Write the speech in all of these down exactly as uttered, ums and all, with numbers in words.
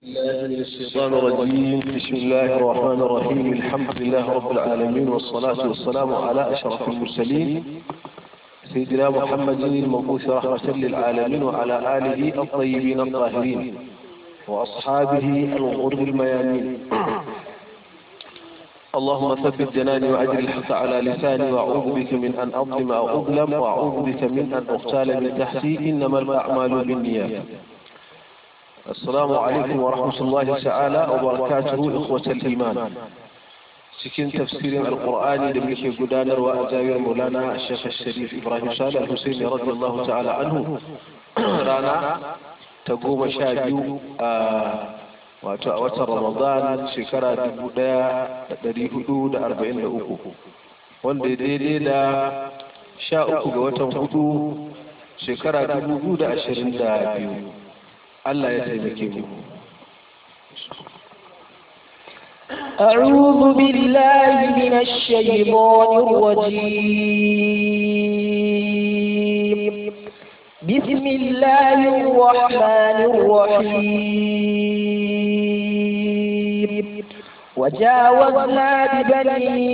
الله من الشيطان الرجيم. بسم الله الرحمن الرحيم. الحمد لله رب العالمين، والصلاة والسلام على أشرف المرسلين سيدنا محمد المبعوث رحمة للعالمين وعلى آله الطيبين الطاهرين وأصحابه الغر الميامين. اللهم ثبت جناني وأجر الحق على لساني، وأعوذ بك من أن أظلم أو أظلم، وأعوذ بك من أن أغتال من تحتي، إنما الأعمال بالنيات. السلام عليكم ورحمة الله تعالى وبركاته إخوة الإيمان. سكين تفسير القرآن لملك قدانر وأزاوير مولانا الشيخ الشريف إبراهيم صالح الحسيني رضي الله تعالى عنه رانا تقوم شابيو وتأوتر رمضان شكرا دبودا دري حدود أربعين لأوكو وانده ديدي دا شاء أكو وتم حدو شكرا دبودا أشرين دا بيو. الله يسلمك. أعوذ بالله من الشيطان الرجيم. بسم الله الرحمن الرحيم. وجاوزنا ببني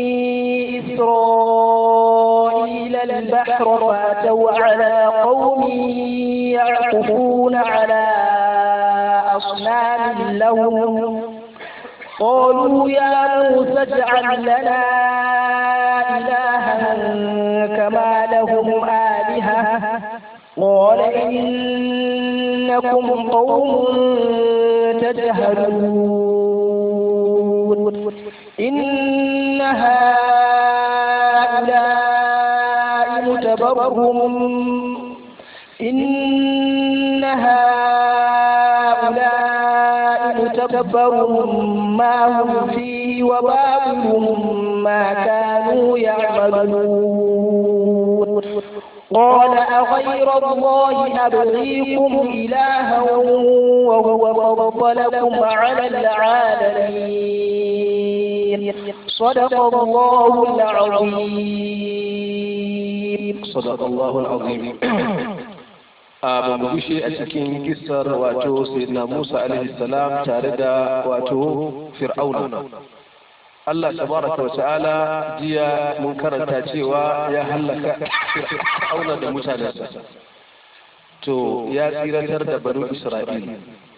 إسرائيل البحر فأتوا على قوم يعكفون على أصنام لهم قالوا يا موسى اجعل لنا إلها كما لهم آلهة قال إنكم قوم تجهلون. إن هؤلاء متبر إن هؤلاء متبر ما هم فيه وباطل ما كانوا يعملون. قال أغير الله أبغيكم إلها وهو فضلكم على العالمين. صدق الله العظيم. صدق الله العظيم. ba mu gushe a cikin kissar wato sayyidina Musa alaihi salam tare da wato Fir'auna. Allah tabaraka wa ta'ala jiya mun karanta cewa ya halaka Fir'auna da mutanensa, to ya tsiratar da banu Isra'ila.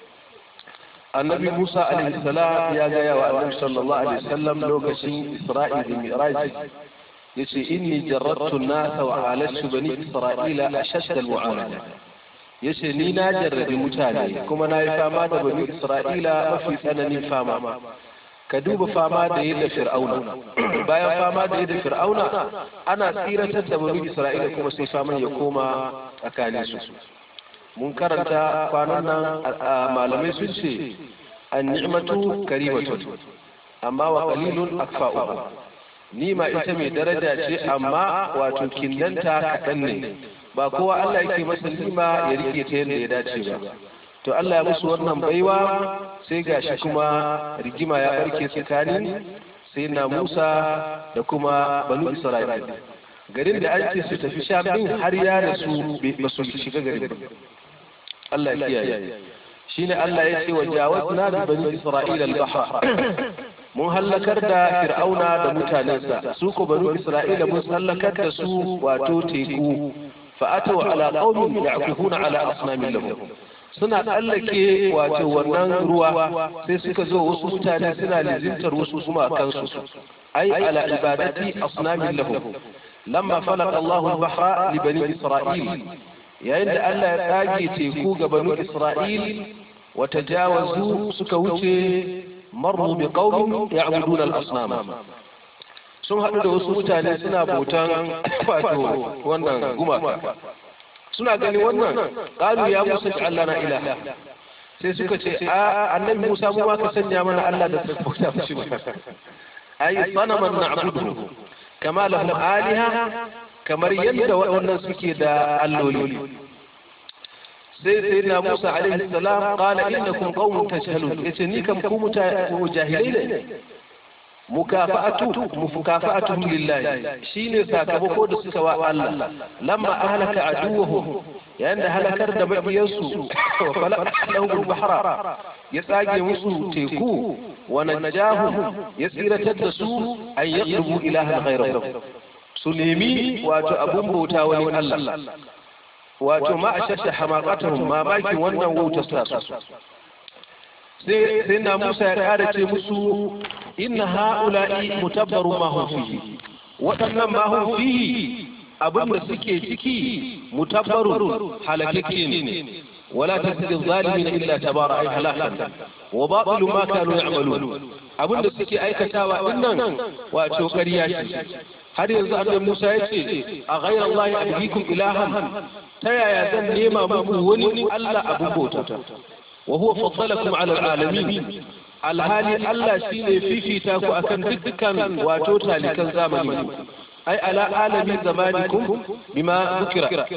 Annabi Musa alaihi salam ya ga yawa Annabi sallallahu alaihi wasallam lokacin Isra'ila da Mi'raj yace inni jarradtu an-nasa wa alashtu bani Isra'ila ashadda al-mu'amala. yace ni na jarrabi mutane kuma na yi fama da bani Isra'ila mafi tsananin fama. ka duba fama da yadda Fir'auna, bayan fama da yadda Fir'auna ana tsiratar da bani Isra'ila kuma sai faman ya koma tsakanin su. mun karanta kwanan nan malamai sun ce an-ni'matu karimatun amma wa qalilun akfa'uha. nima ita mai daraja ce amma wato kindanta kaɗan ne, ba kowa Allah yake masa nima ya rike ta yadda ya dace ba. to Allah ya musu wannan baiwa sai gashi kuma rigima ya barke tsakanin sai na Musa da kuma banu Isra'ila. garin da an ce su tafi Sham din har ya da su ba su shiga garin. Allah ya kiyaye. shine Allah ya ce wa jawazna bi bani Isra'ila al-bahr. mun hallakar da Fir'auna da mutanensa, su ko banu Isra'ila mun hallakar da su wato teku. fa'atau ala qaumin ya'kufuna ala asnamin lahum. suna tsallake wato wannan ruwa sai suka zo wasu mutane suna lizintar wasu kuma kansu, ai ala ibadati asnamin lahum. lamma falaqa Allahu al-bahra li bani Isra'il, yayin da Allah ya tsage teku ga banu Isra'il, wa tajawazu suka wuce marru bi qaumin ya'buduna al-asnam. sun haɗu da wasu mutane suna bautan wato wannan gumaka. suna gani wannan qalu ya Musa ja'al lana ilaha, sai suka ce a annabi Musa mu ma ka sanya mana Allah da bauta mishi ba. ai sanaman na'budu kama lahum aliha, kamar yadda waɗannan suke da alloli. sai sai na Musa alaihi salam qala innakum qaumun tajhalun, yace ni kam ku mujahilai ne. mukafa'atu mukafa'atuhum lillahi shine sakamako da suka wa Allah lamma ahlaka aduwwahum yayin da halakar da mabiyansu wa falaqahum al-bahra ya tsage musu teku wa najahum ya tsiratar da su an yaqrubu ilahan ghayrahu su nemi wato abun bauta wani Allah wato ma ashadda hamaqatuhum ma bakin wannan wutar ta su sai sai na Musa ya kare ce musu inna ha'ula'i mutabbaru ma hum fihi waɗannan ma hum fihi abin da suke ciki mutabbarun halakakke ne wala tasdi zalimin illa tabara ay halakan wa batilu ma kanu ya'malun abin da suke aikatawa dinnan wato ƙarya ce har yanzu annabi Musa ya ce a ghayra Allah abdikum ilahan ta yaya zan nema muku wani Allah abun bauta wa huwa faddalakum ala alalamin alhali Allah shine fifita ku akan dukkan wato talikan zamani ai ala alamin zamanikum bima dhukira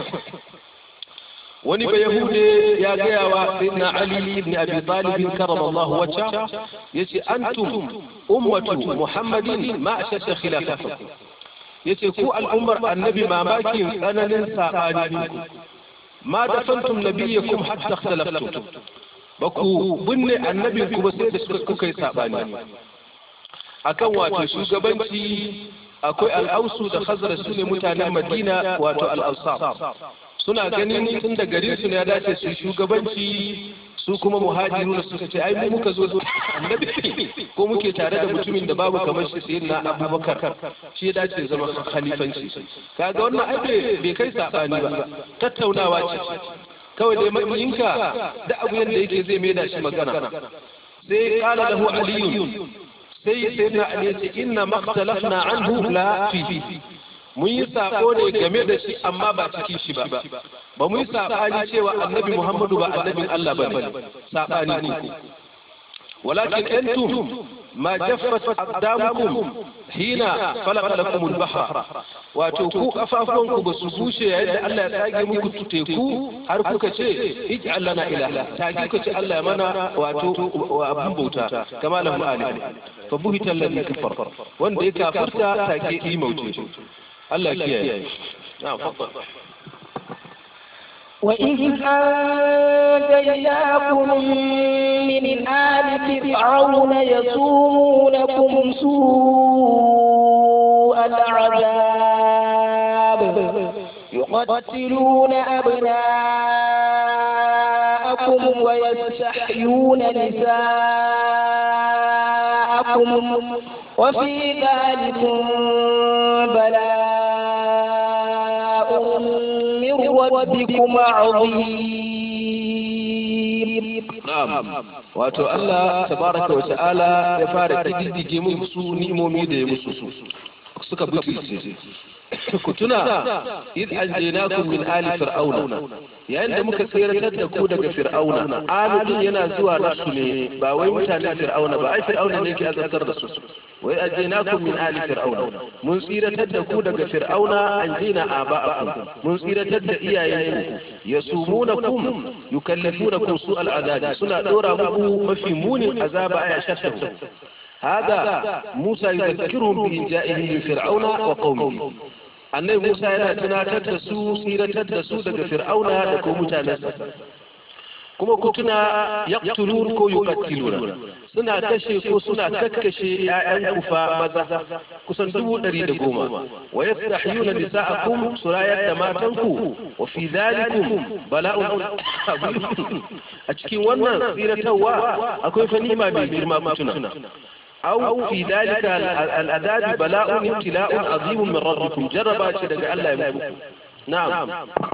wani ba yahude ya gaya wa sayyidina Ali ibn Abi Talib karramallahu wajha yace antum ummatu Muhammadin ma ashadda khilafatakum yace ku al'ummar annabi mamakin tsananin sabani ma dafantum nabiyyakum hatta ikhtalaftum ba ku binne annabin ku ba sai da suka kuka yi sabani akan wato shugabanci akwai al'ausu da khazraj su ne mutanen Madina wato al'ansar suna ganin tun da garin su ne ya dace su shugabanci su kuma muhajiruna suka ce ai mu muka zo annabi ko muke tare da mutumin da babu kamar shi sayyidina Abubakar shi ya dace zama khalifanci kaga wannan ai bai kai sabani ba tattaunawa ce kawai dai makiyinka da abu yanda yake zai maida shi magana sai kala lahu aliyun sai sayyidina Ali ya ce inna makhtalafna anhu la fi mun yi sako ne game da shi amma ba cikin shi ba ba mun yi sabani cewa annabi Muhammadu ba annabin Allah ba ne sabani ne walakin antum ma jaffat aqdamukum hina falaqa lakum al-bahr wato ku kafafuwan ku ba su bushe yayin da Allah ya tsage muku teku har kuka ce ij'al lana ilaha ta kuka ce Allah ya mana wato abun bauta kama lahu alim fa buhita alladhi kafar wanda ya kafirta take yi mauce الله كيان نعم تفضل وإذ أنجيناكم من آل فرعون يسومونكم سوء العذاب يقتلون أبناءكم ويستحيون نساءكم وفي ذلك بلاء من ربكم عظيم نعم واتو الله تبارك وتعالى يفارق تجدي musu ni'imomi da ya musu suka butulce ku tuna id anjaynakum min ali fir'auna yayin da muka tsiratar da ku daga fir'auna alu yana zuwa nasu ne ba wai mutanen fir'auna ba ai fir'auna ne yake azabtar da su wai anjaynakum min ali fir'auna mun tsiratar da ku daga fir'auna anjayna aba'akum mun tsiratar da iyayenku yasumunakum yukallifunakum su'al azabi suna dora muku mafi munin azaba ay shaddu هذا موسى يذكرهم بإنجائه من فرعون وقومه أن موسى يناتنا تدسو سيرة تدسو دق فرعون دقو متانسة كما كنتنا يقتلون كو يقتلون سنة كشي كو سنة ككشي آيان كفا مزا كسن دو نريد قوما ويستحيون نساءكم سرايا دماتنكو وفي ذلكم بلاء أتكي وانا سيرة وا أكوي فنيما بجرما كنتنا أو في ذلك الأداة بلاء ابتلاء عظيم من ربكم جربا شدق الله يمكن نعم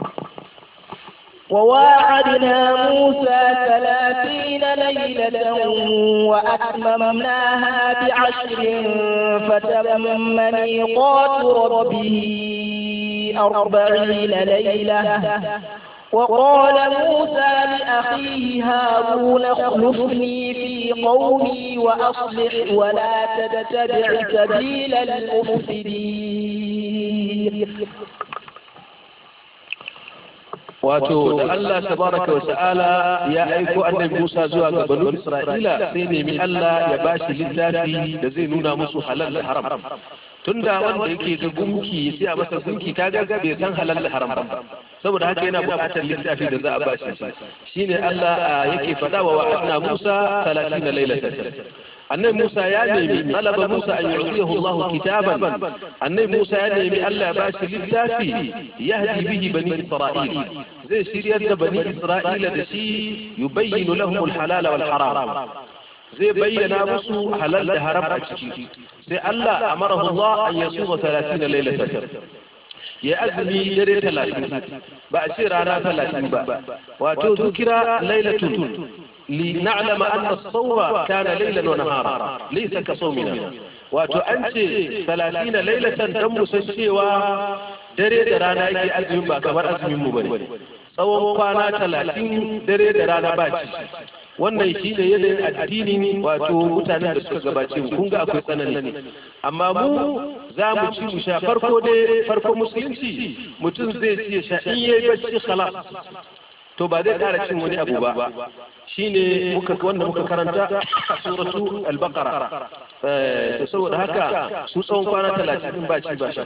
وواعدنا موسى ثلاثين ليلة وأتممناها بعشر فتم ميقات ربه أربعين ليلة وقال موسى لأخيه هارون اخلفني في قومي وأصلح ولا تتبع سبيل المفسدين wato da Allah tabaraka wa ta'ala ya aiko annabi Musa zuwa ga banu Isra'ila sai nemi Allah ya bashi littafi da zai nuna musu halal da haram tunda wanda yake ga gunki sai a masa gunki kaga bai san halal da haram ba saboda haka yana buƙatar littafi da za a bashi shine Allah yake faɗa wa wa'adna Musa talatin lailatan annabi Musa ya nemi talaba Musa an yu'tiyahu Allah kitaban annabi Musa ya nemi Allah ya bashi littafi yahdi bihi bani Isra'il zai shiryar da bani Isra'ila da shi yubayyinu lahum al-halala wal haram zai bayyana musu halal da haram a ciki sai Allah amarahu Allah an yasuma talatin lailatan ya azumi dare talatin ba a ce rana talatin ba wato zukira lailatun لنعلم أن الصوم كان ليلا ونهارا ليس كصومنا wato an ce talatin lailatan dan mu san cewa dare da rana yake azumin ba kamar azumin mu bane tsawon kwana talatin dare da rana ba ci wannan shi ne yanayin addini wato mutanen da suka gabace mu kun ga akwai tsanani amma mu za mu ci mu sha farko dai farko musulunci mutum zai ci sha in yayi bacci khalas to ba zai ƙara cin wani abu ba shine muka wanda muka karanta a suratu al-baqara eh saboda haka su tsawon kwana talatin ba ci ba sha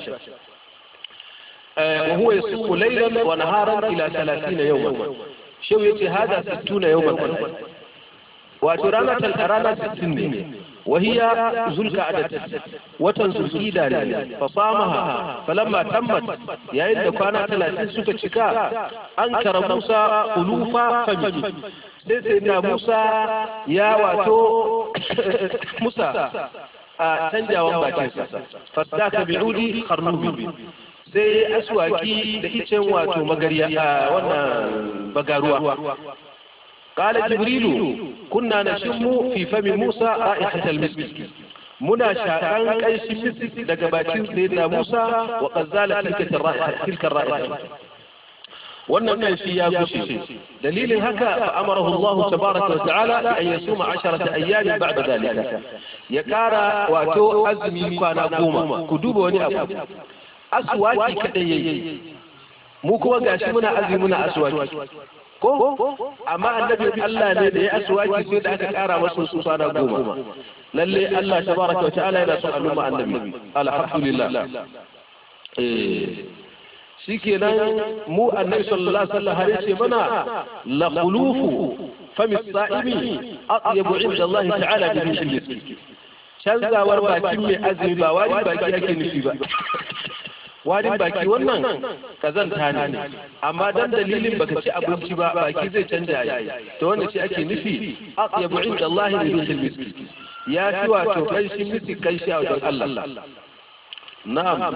eh huwa yasumu laylan wa naharan ila thalathina yawman shau yace hada sittuna yawman wato rana tal rana sittin ne وهي ذو القعدة وتنزل إيدان فصامها فلما تمت يا إذا كانت ثلاثين سكة شكا أنكر موسى ألوفا فمه سيدنا موسى يا واتو موسى تنجا ومباكيسا فاستاك بعودي خرنوبي sai aswaki da icen wato magariya wannan bagaruwa قال جبريل كنا نشم في فم موسى رائحة المسك منا شاكان قيش مسك دقباتين سيدنا موسى وقد زالت تلك الرائحة تلك الرائحة wannan kan shi ya gushe dalilin haka fa amarahu Allah tabaraka wa ta'ala an yasuma asharata ayyam ba'da dalika ya kara wato azumi kwana goma ku duba wani abu aswaki kadai yayi mu kuma gashi muna azumi muna aswaki ko amma annabi Allah ne da ya aswaki sai da aka kara masa su kwana goma lalle Allah tabaraka wa ta'ala yana son al'umma annabi alhamdulillah eh shikenan mu annabi sallallahu alaihi wasallam har yace mana la khulufu fami sa'imi atyabu inda Allah ta'ala bi al-misk canzawar bakin mai azumi ba wani baki ake nufi ba warin baki wannan kazanta ne amma dan dalilin baka ci abinci ba baki zai canja yayi to wannan shi ake nufi atyabu inda Allah bi al-misk ya fi wato kai shi miski kai shi a wajen Allah na'am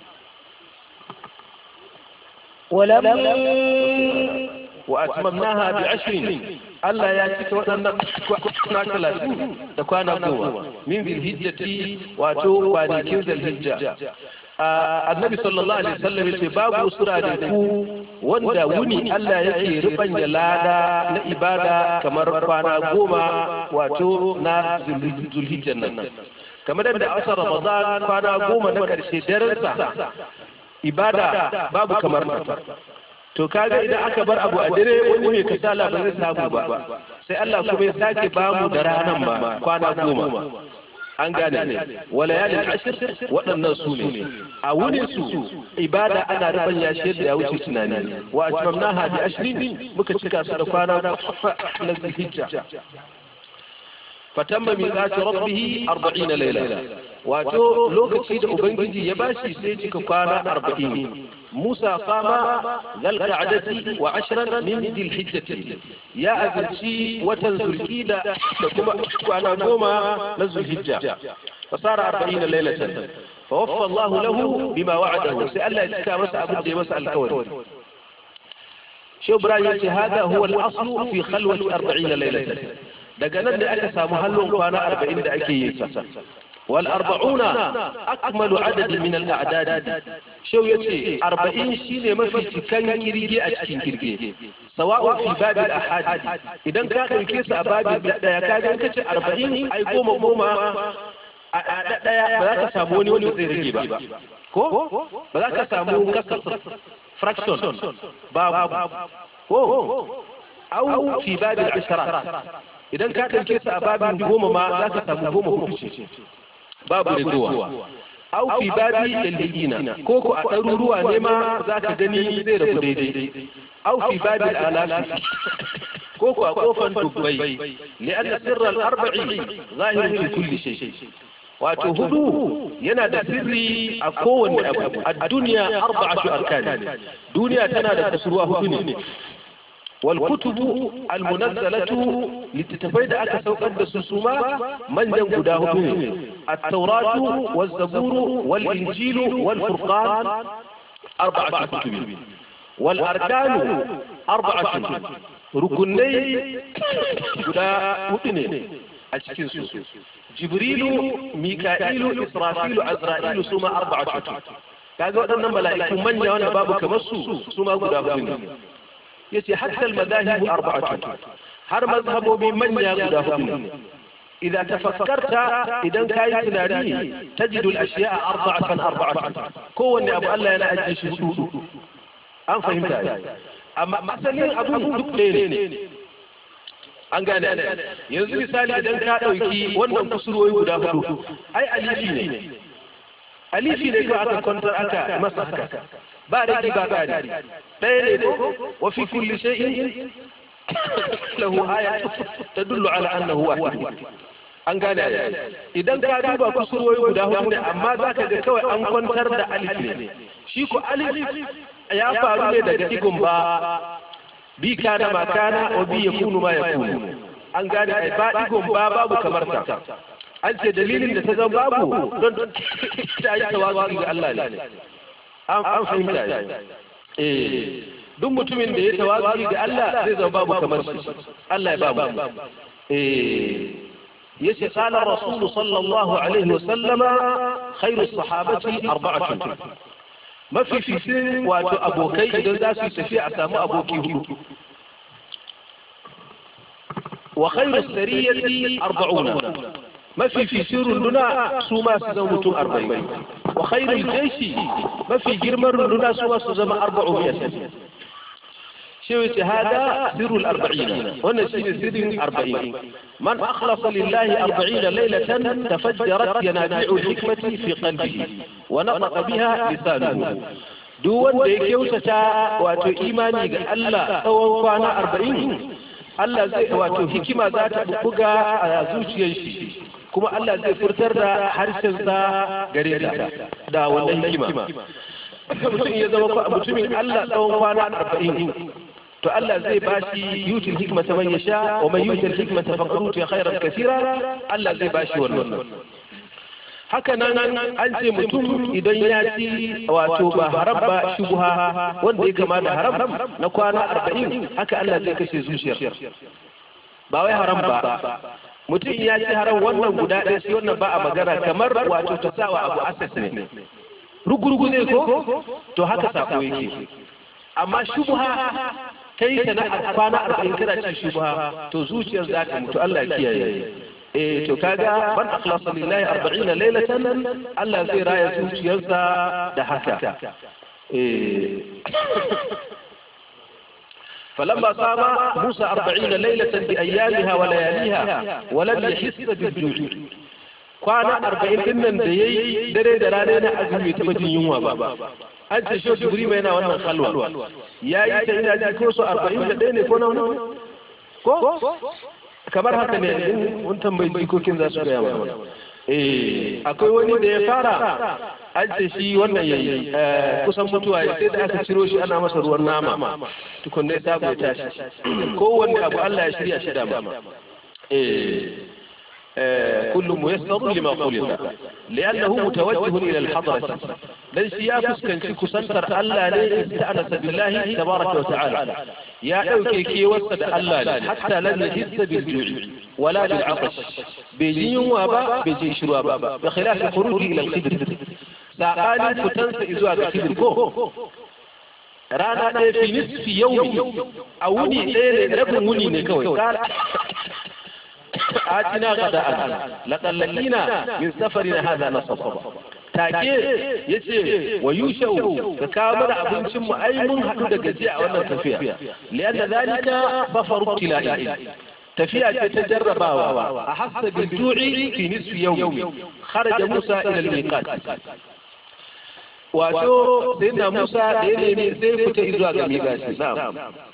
ولم وأتممناها بعشر ألا يأتيك وأن كنا ثلاثين تكوانا قوة من ذي الهجة واتو وانيكين ذي الهجة النبي صلى الله عليه وسلم يتباب سورة دكو واندا وني ألا يكي ربان جلادا لإبادة كما ربانا قوما واتو نا ذي الهجة كما دان أسر رمضان كوانا قوما نكر شدرسا ibada babu kamar ta to kaga idan aka bar abu a dare wani mai kasala ba zai samu ba sai Allah kuma ya sake bamu da ranan ba kwana goma an gane ne walayalin ashir waɗannan su ne a wurin su ibada ana ruban ya shi da ya wuce tunani wa atmamnaha bi ashrin muka cika su da kwana na zulhijja fatamma miqatu rabbih arba'ina layla wato lokaci da ubangiji ya bashi sai cika kwana arba'in Musa sama zal qa'dati wa ashran min dhil hijjati ya azurci watan zulhijja da kuma kwana goma na zulhijja fasara arba'ina laylatan fawaffa Allah lahu bima wa'adahu sai Allah ya cika masa abin da ya masa alƙawari Shehu Ibrahim ya ce hada huwa al-aslu fi khalwati arba'ina laylatan daga nan da aka samu hallon kwana arba'in da ake yi sa wal arba'una akmalu adad min al a'dad shau yace arba'in shine mafi cikan kirge a cikin kirge sawa'u fi bab al ahad idan ka dauke su a babi daya ka ga kace arba'in ai goma goma a daya ba za ka samu wani wanda zai rage ba ko ba za ka samu kasar fraction babu ko au fi babil asharat idan ka ɗauke su a babin goma ma za ka samu goma hudu ce babu rigowa au fi babi ilhiyina ko ko a ɗaruruwa ne ma za ka gani zai rabu daidai au fi babil alafi ko ko a kofan dubbai li'anna sirra al-arba'i zahirun fi kulli shay wato hudu yana da sirri a kowanne abu a duniya arba'atu arkan duniya tana da kusurwa hudu ne والكتب المنزلة لتتفيد أكا سوقد السسوما من جنب داهبين التوراة والزبور والإنجيل والفرقان أربعة كتب والأركان أربعة ركني قدا أبنين أشكنسو جبريل ميكائيل إسرافيل عزرائيل سوما أربعة كتب كذا أن ملائكة من يوانا بابك مسو سوما قدا أبنين yace hatta al-madahib arba'atu har mazhabobi manya guda hudu idan tafakkarta idan kai tunani tajidu al-ashya'a arba'atan arba'atan kowanne abu Allah yana ajiye shi hudu an fahimta amma masalin abu duk ɗaya ne an gane yanzu misali idan ka dauki wannan kusurwoyi guda hudu ai alifi ne alifi ne ko aka kwantar aka masa haka ba da ba gari ɗaya ne ko wa fi kulli shay'in lahu aya tadullu ala annahu wahid an gane idan ka duba kusurwoyi guda hudu ne amma zaka ga kawai an kwantar da alif ne shi ko alif ya faru ne daga digon ba bi kana makana wa bi yakunu ma yakunu an gane ai ba digon ba babu kamar ta an ce dalilin da ta zama babu don ta yi tawazu ga Allah ne an fahimta ya eh duk mutumin da ya tawazu ga Allah zai zama babu kamar shi Allah ya babu eh yace qala rasul sallallahu alaihi wasallama khairu sahabati arba'atun mafi fitin wato abokai idan za su tafi a samu aboki hudu wa khairu sariyati arba'una mafi fitin runduna su ma su zama mutum arba'in وخير الجيش ما في جرمر لنا سوى سوزم أربعمائة شوية هذا سر الأربعين هنا شيء سر الأربعين من أخلص لله أربعين ليلة تفجرت ينابيع الحكمة في قلبه ونطق بها لسانه دون ديكيو ستا واتو إيماني الله أو كان أربعين الله زي واتو حكمة ذات بقى زوجي يشي kuma Allah zai furtar da harshensa gare ta da wannan hikima mutum ya zama mutumin Allah tsawon kwana arba'in to Allah zai bashi yutul hikmata man yasha wa man yutul hikmata faqad utiya khairan kathira Allah zai bashi wannan haka nan an ce mutum idan ya ci wato ba haram ba shubha wanda ya kama da haram na kwana arba'in haka Allah zai kashe zuciyar ba wai haram ba mutum ya ci haram wannan guda ɗaya sai wannan ba a magana kamar wato ta sawa abu asas ne rugurugu ne ko to haka sako yake amma shubha kai ta na kwana arba'in kana ci shubha to zuciyar za ta mutu Allah ya kiyaye eh to kaga ban akhlasa lillahi arba'ina laylatan Allah zai raya zuciyarsa da haka eh فلما صام موسى أربعين ليلة بأيامها ولياليها ولم يحس بالجوع كان أربعين إنن ديي دري درانينا أزمي تبجي يوم بابا أنت شو جبري مينا وانا خلوة يا إيتا إنا جيكوسو أربعين لديني كونا ونا كو kamar haka ne in tambayi jikokin za su gaya mana eh akwai wani da ya fara an ce shi wannan yayi kusan mutuwa ya sai da aka ciro shi ana masa ruwan nama tukunne ya samu ya tashi kowanne abu Allah ya shirya shi da ma eh kullu muyassar lima khuliqa li'annahu mutawajjih ila al-hadra dan shi ya fuskanci kusantar Allah ne ista'ana billahi tabaraka wa ta'ala ya dauke kewarsa da Allah ne hatta lan yahissa bil ju'i wala bil 'atash bai ji yunwa ba bai ji shirwa ba bi khilafi khuruji ila al-khidr saqani fitansa zuwa ga khidr ko rana ɗaya fi nisfi yaumi a wuni ɗaya ne rabin wuni ne kawai آتنا غداء لقد لقينا من سفرنا هذا نصبا take yace wa yushau ka kawo mana abincin mu ai mun hadu da gajiya a wannan tafiya lianna zalika safaru tilai tafiya ce ta jarrabawa a hasa bil ju'i fi nisfi yawmi kharaja Musa ila al-miqat wato sayyidina Musa da ya nemi sai fita zuwa ga miqati na'am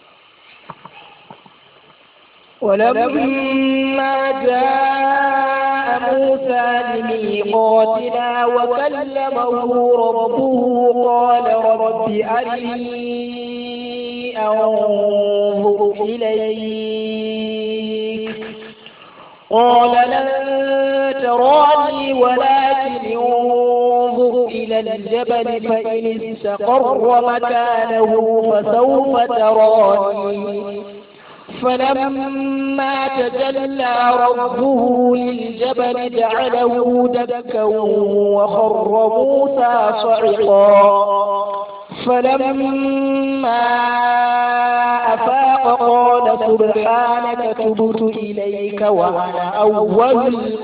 ولما جاء موسى لميقاتنا وكلمه ربه قال رب أرني أنظر إليك قال لن تراني ولكن انظر إلى الجبل فإن استقر مكانه فسوف تراني فلما تجلى ربه للجبل جعله دكا وخر موسى صعقا فلما أفاق قال سبحانك تبت إليك وأنا أول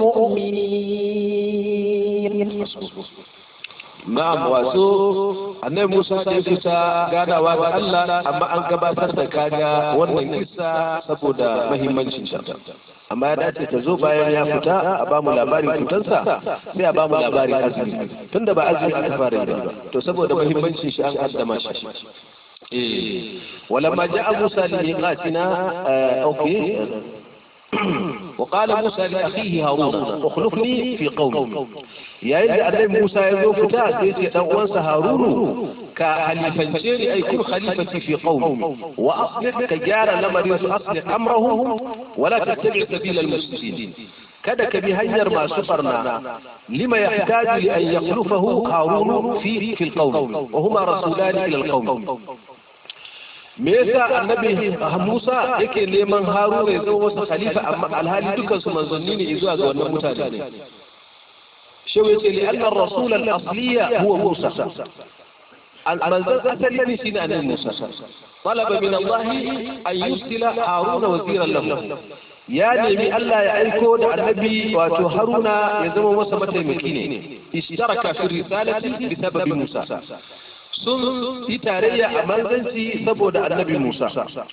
المؤمنين. na'am wasu annabi Musa da ya fita ganawa da Allah amma an gabatar da kaga wannan kissa saboda muhimmancin ta amma ya dace ta zo bayan ya fita a bamu labarin fitansa sai a bamu labarin azumi tunda ba azumi aka fara yi ba to saboda muhimmancin shi an kaddama shi eh walamma ja'a Musa li miqatina okay وقال موسى لأخيه هارون اخلفني في قومي يا إذا أدى موسى يزوف تأسيس يتوانس هارون كخليفة أي كل خليفتي في قومي وأصلح كجار لما يريد أصلح أمره ولا تتبع سبيل المفسدين kada ka bi hanyar masu barna lima yahtaju li an yakhlufahu harun fi fi alqawm wa huma rasulani ila alqawm me yasa annabi Musa yake neman Haruna ya zo masa khalifa amma alhali dukan su manzanni ne zuwa ga wannan mutane shi yace li anna ar-rasul al-asliya huwa Musa al-manzal asali ne shine annabi Musa talaba min Allah an yursila Haruna waziran lahu ya nemi Allah ya aiko da annabi wato Haruna ya zama masa mataimaki ne ishtaraka fi risalati bi sababi Musa sun yi tarayya a manzanci saboda annabi Musa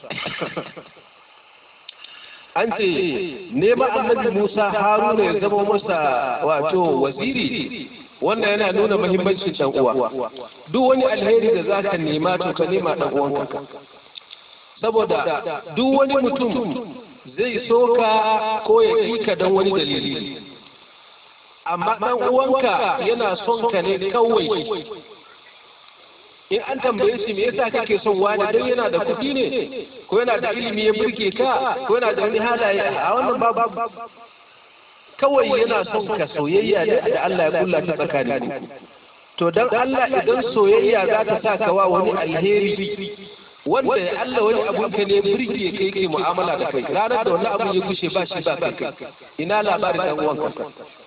an ce nema annabi Musa Haruna ya zama masa wato waziri wannan yana nuna muhimmancin dan uwa duk wani alheri da zaka nema to ka nema dan uwanka saboda duk wani mutum zai soka ko ya kika dan wani dalili amma dan uwanka yana son ka ne kawai in an tambaye shi me yasa kake son wani dan yana da kuɗi ne ko yana da ilimi ya burge ka ko yana da wani halaye a wannan babu kawai yana son ka soyayya ne da Allah ya kulla ta tsakaninku to dan Allah idan soyayya za ta sa ka wa wani alheri wanda ya Allah wani abun ka ne burge kai kai mu'amala da kai ranar da wannan abun ya gushe ba shi ba kai ina labarin dan uwanka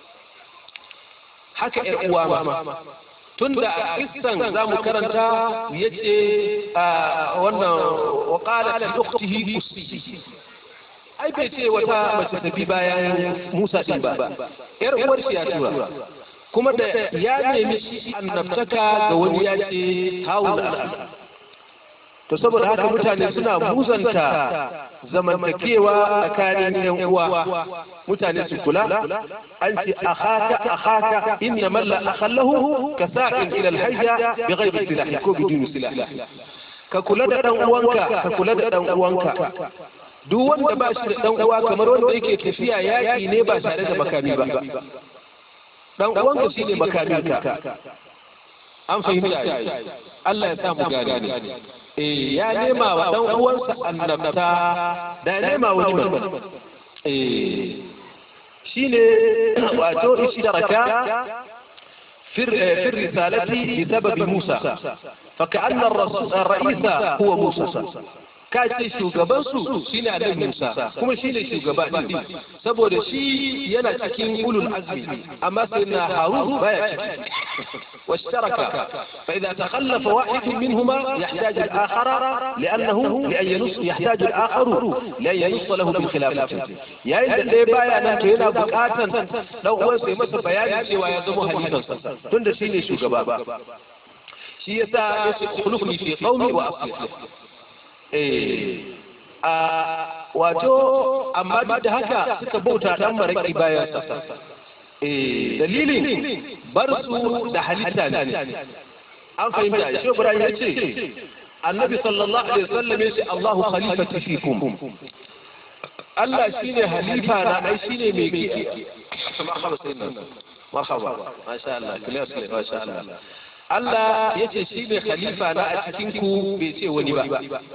haka ƴan uwa ma tunda a kissan za mu karanta ya ce wannan waƙala da uktihi kusi ai bai ce wata mace tafi bayan Musa ɗin ba ƴar uwar shi ya tura kuma da ya nemi annabtaka ga wani ya ce hawula to saboda haka mutane suna musanta zamantakewa tsakanin yan uwa mutane su kula an ce akhaka akhaka inna man la akhallahu ka sa'in ila al-hayya bighayri silahi ko bidun silahi ka kula da dan uwanka ka kula da dan uwanka duk wanda ba shi da dan uwa kamar wanda yake tafiya yaki ne ba tare da makami ba dan uwanka shine makaminka an fahimta Allah ya sa mu gane eh ya nema wa dan uwansa annabta da ya nema wa jibal eh shine wato ishtaraka في في الرسالة بسبب موسى فكأن الرئيس هو موسى ka ce shugabansu shine annabi Musa kuma shine shugaba din saboda shi yana cikin ulul azmi amma sayyidina Harun baya ciki واشترك فإذا تخلف واحد منهما يحتاج الآخر لأنه لأن ينص يحتاج الآخر لأن ينص له بالخلافة يا إذا ليه بايا نتوينا بكاتا لو هو سيمس بيان سوى يزمو حديثا تندسيني شو شباب shi yasa yace khulufni fi qaumi wa aslih eh a wato amma duk da haka suka bauta dan maraki bayan sa eh dalilin bar su da halitta ne an fahimta shi Ibrahim yace annabi sallallahu alaihi wasallam yace Allahu khalifati fikum Allah shine halifa na ai shine mai kiyaye marhaba sayyidina marhaba masha Allah kila sai masha Allah Allah ya ce shi ne khalifa na a cikin ku bai ce wani ba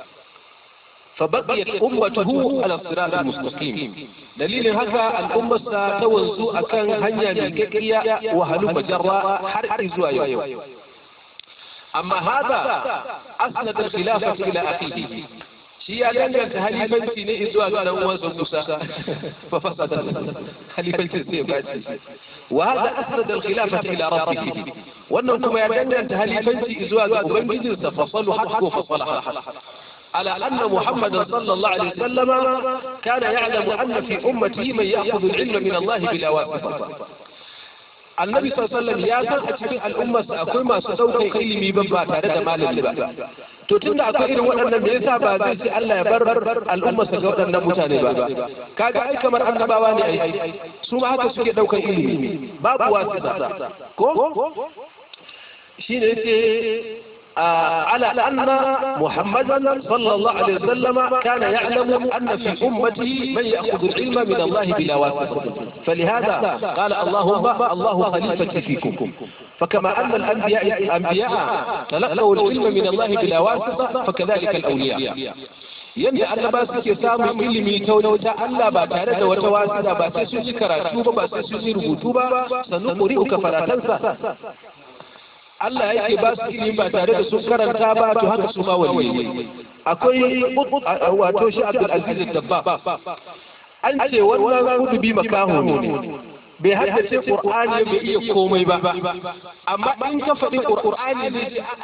fa baqiyat ummatuhu ala sirat almustaqim dalilin haka al'ummarsa ta wanzu akan hanya mai kakkiya wa halu majarra har zuwa yau amma hada asnad al-khilafah ila akhihi shi ya danganta halifanci ne zuwa ga dan uwansa Musa fa fasada halifanci sai ba ci wa hada asnad al-khilafah ila rabbih wannan kuma ya danganta halifanci zuwa ga ubangijinsa fa salu hakku fa salaha على أن محمدا صلى الله عليه وسلم كان يعلم أن في أمته من يأخذ العلم من الله بلا واسطة النبي صلى الله عليه وسلم يا san a cikin al'ummarsa akwai masu ɗaukar ilimi ban ba tare da malami ba to tunda akwai irin waɗannan me yasa ba zai ce Allah ya bar al'ummarsa ga waɗannan mutane ba kaga ai kamar annabawa ne ai su ma haka suke ɗaukar ilimi babu wasita ko shine yace على أن محمدا صلى الله عليه وسلم كان يعلم أن في أمته من يأخذ العلم من الله بلا واسطة فلهذا قال اللهم الله خليفتي فيكم فكما أن الأنبياء الأنبياء تلقوا العلم من الله بلا واسطة فكذلك الأولياء yanda annaba suke samun ilimi ta wata Allah ba tare da wata wasita ba sai sun yi karatu ba ba sai sun yi rubutu ba sannan ƙuri'uka faratansa Allah yake ba su ilimi ba tare da sun karanta ba to haka su ma waliyai akwai wato shi Abdul Aziz Dabba an ce wannan kudubi makaho ne bai haddace Qur'ani bai iya komai ba amma in ka faɗi Qur'ani ne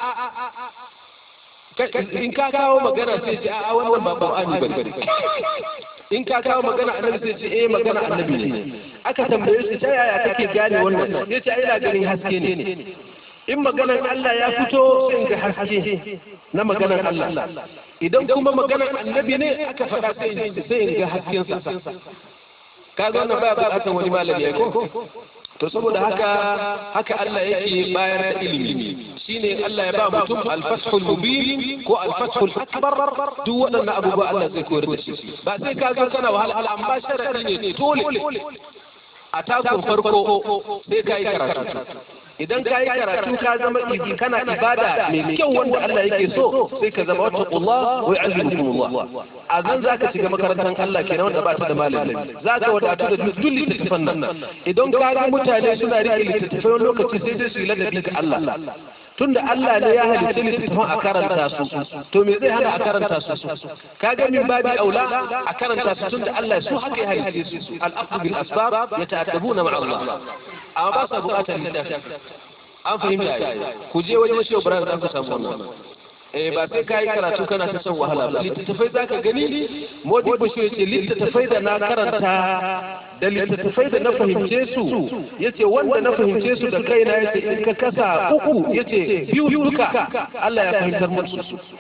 in ka kawo magana sai ce a wannan ba Qur'ani bane in ka kawo magana annabi sai ce eh magana annabi ne aka tambaye shi ta yaya kake gane wannan sai ce ai ina ganin haske ne in maganar Allah ya fito sai ga haske na maganar Allah idan kuma maganar annabi ne aka faɗa sai sai ga haskensa kaga wannan ba buƙatar wani malami ya ko to saboda haka haka Allah yake bayar da ilimi shine Allah ya ba mutum al-fathul mubin ko al-fathul akbar duk waɗannan abubuwa Allah zai koyar da shi ba sai ka zo kana wahala amma sharadi ne dole a takun farko sai ka yi karatu idan ka yi karatu ka zama izi kana ibada mai kyau wanda Allah yake so sai ka zama wattaqullah wa yu'allimukumullah a zan zaka shiga makarantar Allah kenan wanda ba ta da malami zaka wadatu da duk littattafan nan idan ka ga mutane suna rike littattafai wani lokaci sai dai su yi ladabi ga Allah tunda Allah ne ya halicci littattafan a karanta su to me zai hana a karanta su kaga min babi aula a karanta su tunda Allah su haka ya halicce su al-aqd bil asbab yata'addabuna ma'a Allah amma ba sa bukatar littafi an fahimta ku je wajen shi Ibrahim za ku samu wannan eh ba sai kai karatu kana ta san wahala ba littattafai zaka gani Modi Bashir yace littattafai da na karanta da littattafai da na fahimce su yace wanda na fahimce su da kaina yace in ka kasa uku yace biyu duka Allah ya fahimtar musu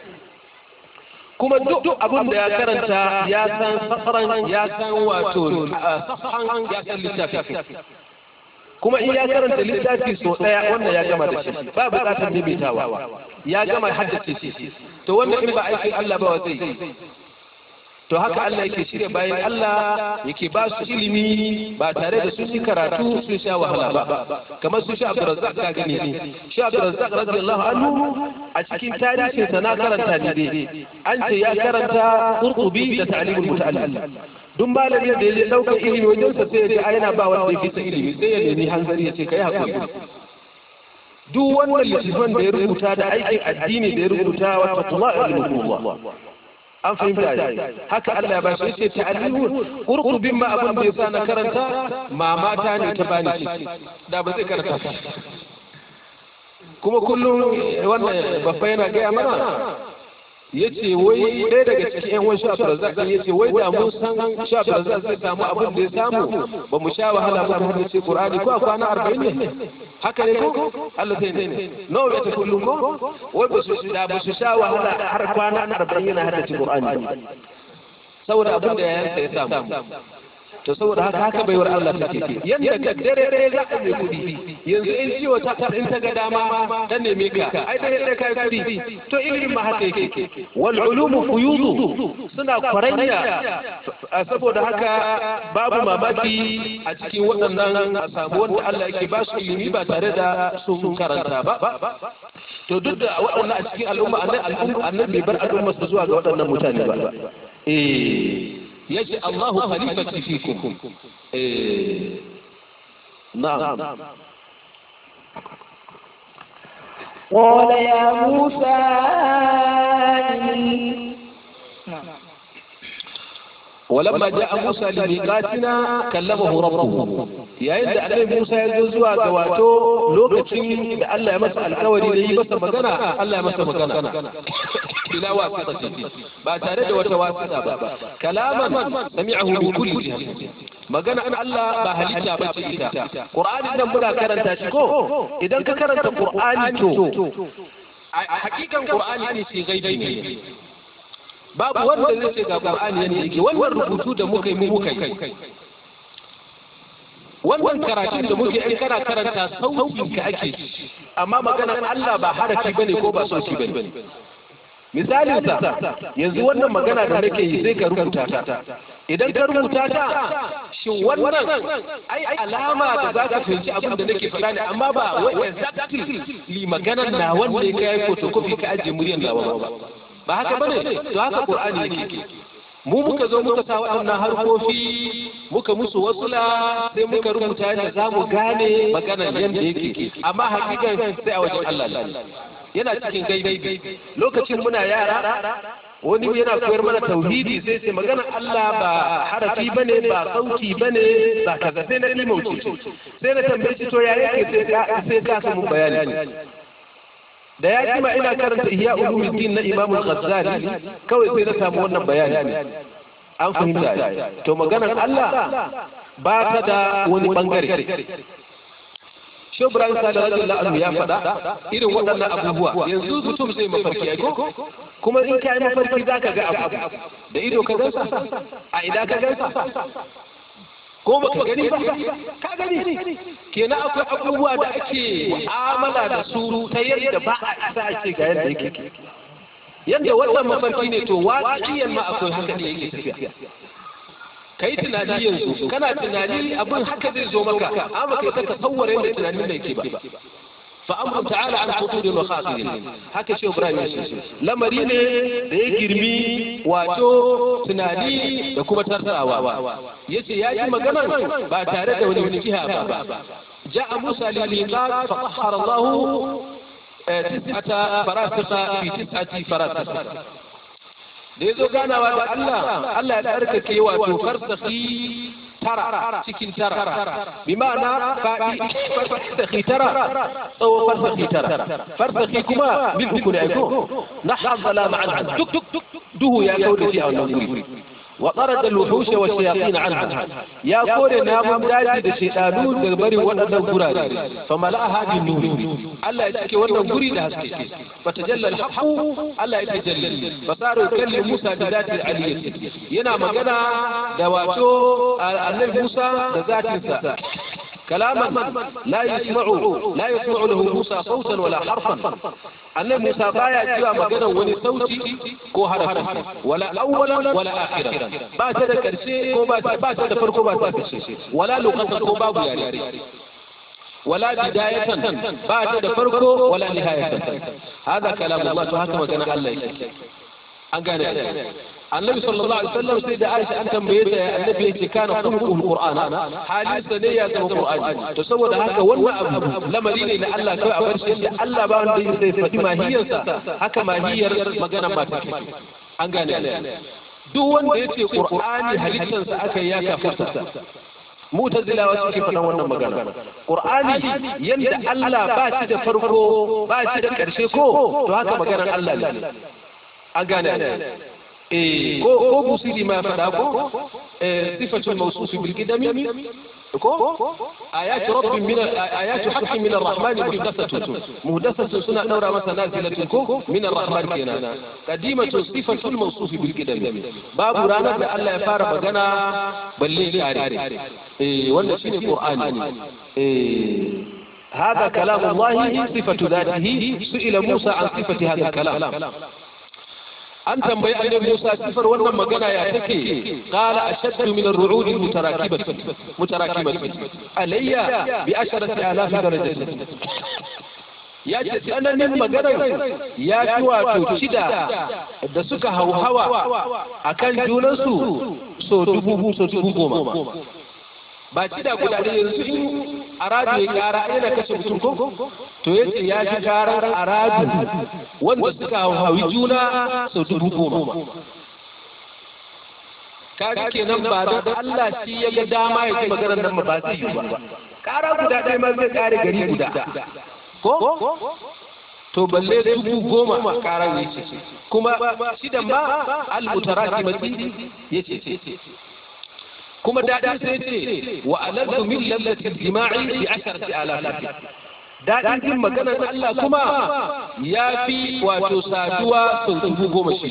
kuma duk abin da ya karanta ya san safaran ya san wato safaran ya san littafi kuma in ya karanta littafi so daya wannan ya gama da shi ba bukatar maimaitawa ya gama haddace shi to wannan in ba aikin Allah ba zai to haka Allah yake shirya bayan Allah yake ba su ilimi ba tare da sun yi karatu sun sha wahala ba kamar su sha Abdurrazzaq ka gani ne shi Abdurrazzaq radiyallahu anhu a cikin tarihin sa na karanta ne dai an ce ya karanta Qurtubi da Ta'limul Muta'allim duk malami da ya ɗaukar ilimi wajen sa sai ya ce ai yana ba wanda ya fita ilimi sai ya nemi hanzari ya ce kai hakuri duk wannan littafin da ya rubuta da aikin addini da ya rubuta wa taqwa ilmullah an fahimta haka Allah ya ba shi yace ta'allimun qurtubin ma abin da yasa na karanta mamata ne ta bani shi da ba zai karanta kuma kullum wannan babba yana gaya mana ya ce wai ɗaya daga cikin yan wani shafi razak ya ce wai da mun san shafi razak zai samu abin da ya samu ba mu sha wahala ba mu hada ce qur'ani ko a kwana arba'in ne haka ne ko Allah sai ne nawa ya ta kullum ko wai ba su da ba su sha wahala har kwana arba'in yana hada ce qur'ani saboda abin da yayansa ya samu to saboda haka haka baiwar Allah take yanda ka dare dare za a yi kudi yanzu in ciwo ta ta in ta ga dama ta neme ka ai dare dare kai kudi to ilimin ma haka yake wal ulumu fuyudu suna kwaranya saboda haka babu mamaki a cikin waɗannan a samu wanda Allah yake ba su ilimi ba tare da sun karanta ba to duk da waɗannan a cikin al'umma annabi bar al'umma su zuwa ga waɗannan mutane ba eh يجي الله خليفتي فيكم إيه. نعم قال يا موسى ولما جاء موسى لميقاتنا كلمه ربه يا إذا عليه موسى يزوى دواتو لوكتين da Allah ya masa alƙawari da yi masa magana Allah ya masa magana bila wasita ba tare da wata wasita ba kalaman sami'ahu bi kulli jihati magana an Allah ba halitta ba ce ita Qur'ani nan muna karanta shi ko idan ka karanta Qur'ani to hakikan Qur'ani ne ce gaibi ne babu wanda zai ce ga Qur'ani yanda yake wannan rubutu da muka yi mu muka yi wannan karatun da muke in kana karanta sautin ka ake amma maganar Allah ba harafi bane ko ba sauti bane misalin sa yanzu wannan magana da nake yi sai ka rubuta ta idan ka rubuta ta shin wannan ai alama da za ka fahimci abin da nake faɗa ne amma ba wai exactly maganar na wanda ya kai photocopy ka ajiye muryar nawa ba ba haka bane to haka Qur'ani yake mu muka zo muka sa waɗannan harkofi muka musu wasula sai muka rubuta yadda za mu gane maganar yadda yake amma hakikan sai a wajen Allah yana cikin gaibi lokacin muna yara wani yana koyar mana tauhidi sai sai maganar Allah ba harafi bane ba sauti bane ba kaza sai na limauce sai na tambaye shi to ya yake sai ka sai ka samu bayani da ya kima ina karanta ihya ulumuddin na Imam al-Ghazali kawai sai na samu wannan bayani an fahimta to maganar Allah ba ta da wani bangare Shehu Ibrahim Sale radiyallahu anhu ya faɗa irin waɗannan abubuwa yanzu mutum zai mafarki ai ko kuma in kai mafarki zaka ga abu da ido ka gansa a ida ka gansa ko baka gani ba ka gani kenan akwai abubuwa da ake mu'amala da su ta yadda ba a isa a ce ga yadda yake yadda wannan mafarki ne to waƙiyan ma akwai haka ne yake tafiya kai tunani yanzu kana tunani abin haka zai zo maka amma kai ka tasawwara yadda tunanin da yake ba فأمر تعالى عن خطور وخاطر هكا شيء إبراهيم يسوع لما ريني ده يجرمي واتو تنادي يكوب ترتاوا يسي ياجي مجانا باتارد ونمتها جاء موسى للميقات فطهر الله تسعة فراسخ في تسعة فراسخ da yazo ganawa da Allah Allah ya tsarkake wato farsakhi tara cikin tara bi ma'ana farsakhi tara tsawo farsakhi tara farsakhi kuma bil uku ne aiko nahzala ma'an duk duk duhu ya kauda shi a wannan guri wa tarada al-wuhush wa shayatin anha ya kore namun daji da shedanu daga bari wadannan gurare fa mala'aha bin nur Allah ya cike wannan guri da haske fatajalla al-haqq Allah ya tajalla fasaru kalli Musa da zati al-aliyyah yana magana da wato annabi Musa da zatinsa كلاما لا يسمع لا يسمع له موسى صوتا ولا حرفا أن موسى بايا جوا مجانا وني صوتي كو حرفا ولا أولا ولا آخرا باتد كرسي كو باتد فرقو باتد ولا لغة كو بابو يعني ولا بداية باتد فرقو ولا نهاية هذا كلام الله هكذا مجانا الله يسكي أنقاني النبي صلى الله عليه وسلم سيدة عائشة أن تنبيت النبي كان خلقه القرآن حاليا نية القرآن تصور هكا ولا أبو لما ديني لألا كوي أبرشي لألا بان دي سيفتي ما هي هكا ما هي مجانا ما تكفي an gane duk wanda ya ce qur'ani halittarsa aka yi ya kafirta mutazilawa suke faɗan wannan magana qur'ani yanda Allah ba shi da farko ba shi da ƙarshe ko to haka maganar Allah ne an gane eh ko ko busiri ma faɗa ko eh sifatul mawsuf bil qidami ko ayatu rabbi min ayatu haqqi min ar-rahman muhdathatun muhdathatun suna daura masa nazilatun ko min ar-rahman kenan qadimatu sifatul mawsuf bil qidami babu ranar da Allah ya fara magana balle kare eh wannan shine qur'ani eh هذا كلام الله صفة ذاته سئل موسى عن صفة هذا الكلام an tambayi annabi Musa sifar wannan magana ya take qala ashaddu min ar-ru'ud al-mutarakibati mutarakibati alayya bi asharati alaf darajati ya ce tsananin magana ya fi wato shida da suka hauhawa akan junansu so dubu so dubu goma ba shida guda ɗaya yanzu in aradu ya kara yana kashe mutum ko to yace ya fi karar aradu wanda suka hawi juna sau dubu goma kaga kenan ba da Allah shi ya ga dama ya ji maganar nan ba zai yi ba kara guda ɗaya ma zai kare gari guda ko to balle dubu goma kara ne kuma shidan ma al-mutarakimati yace kuma daɗin sai ce wa aladdu min lallati jima'i bi asharati alafi daɗin jin maganar Allah kuma ya fi wato saduwa sau dubu goma shi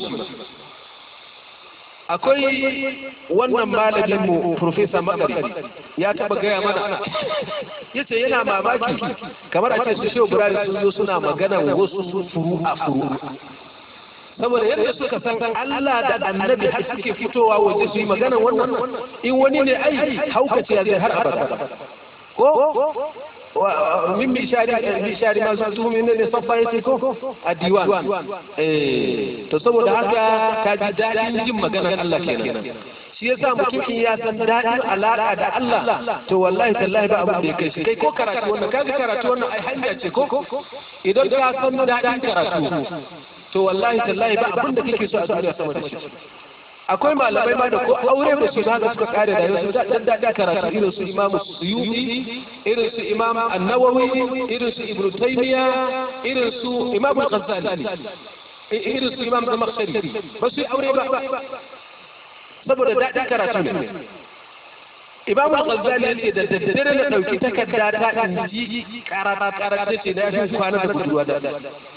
akwai wannan malamin mu Profesa Magari ya taɓa gaya mana yace yana mamaki kamar a ce su Shehu Ibrahim sun zo suna magana wasu furu a furu saboda yadda suka san Allah da annabi har suke fitowa waje su yi magana wannan in wani ne ai haukace zai har abada ko min bishari bishari ma su tumi ne safa yace ko a diwan eh to saboda haka ka ji dadin jin maganar Allah kenan shi yasa mutum in ya san dadin alaka da Allah to wallahi tallahi ba abin da ya kai shi kai ko karatu wannan kaji karatu wannan ai hanya ce ko idan ka san dadin karatu to wallahi tallahi ba abin da kake so a duniya sama da shi akwai malamai ma da ko aure ba su da suka kare da yanzu da da karatu irin su Imam Suyuti irin su Imam An-Nawawi irin su Ibn Taymiyyah irin su Imam Al-Ghazali irin su Imam Zamakhshari ba su aure ba saboda da karatu ne Imam Al-Ghazali yace da daddare na dauki takarda ta inji karata karata ce da ya fi kwana da budurwa da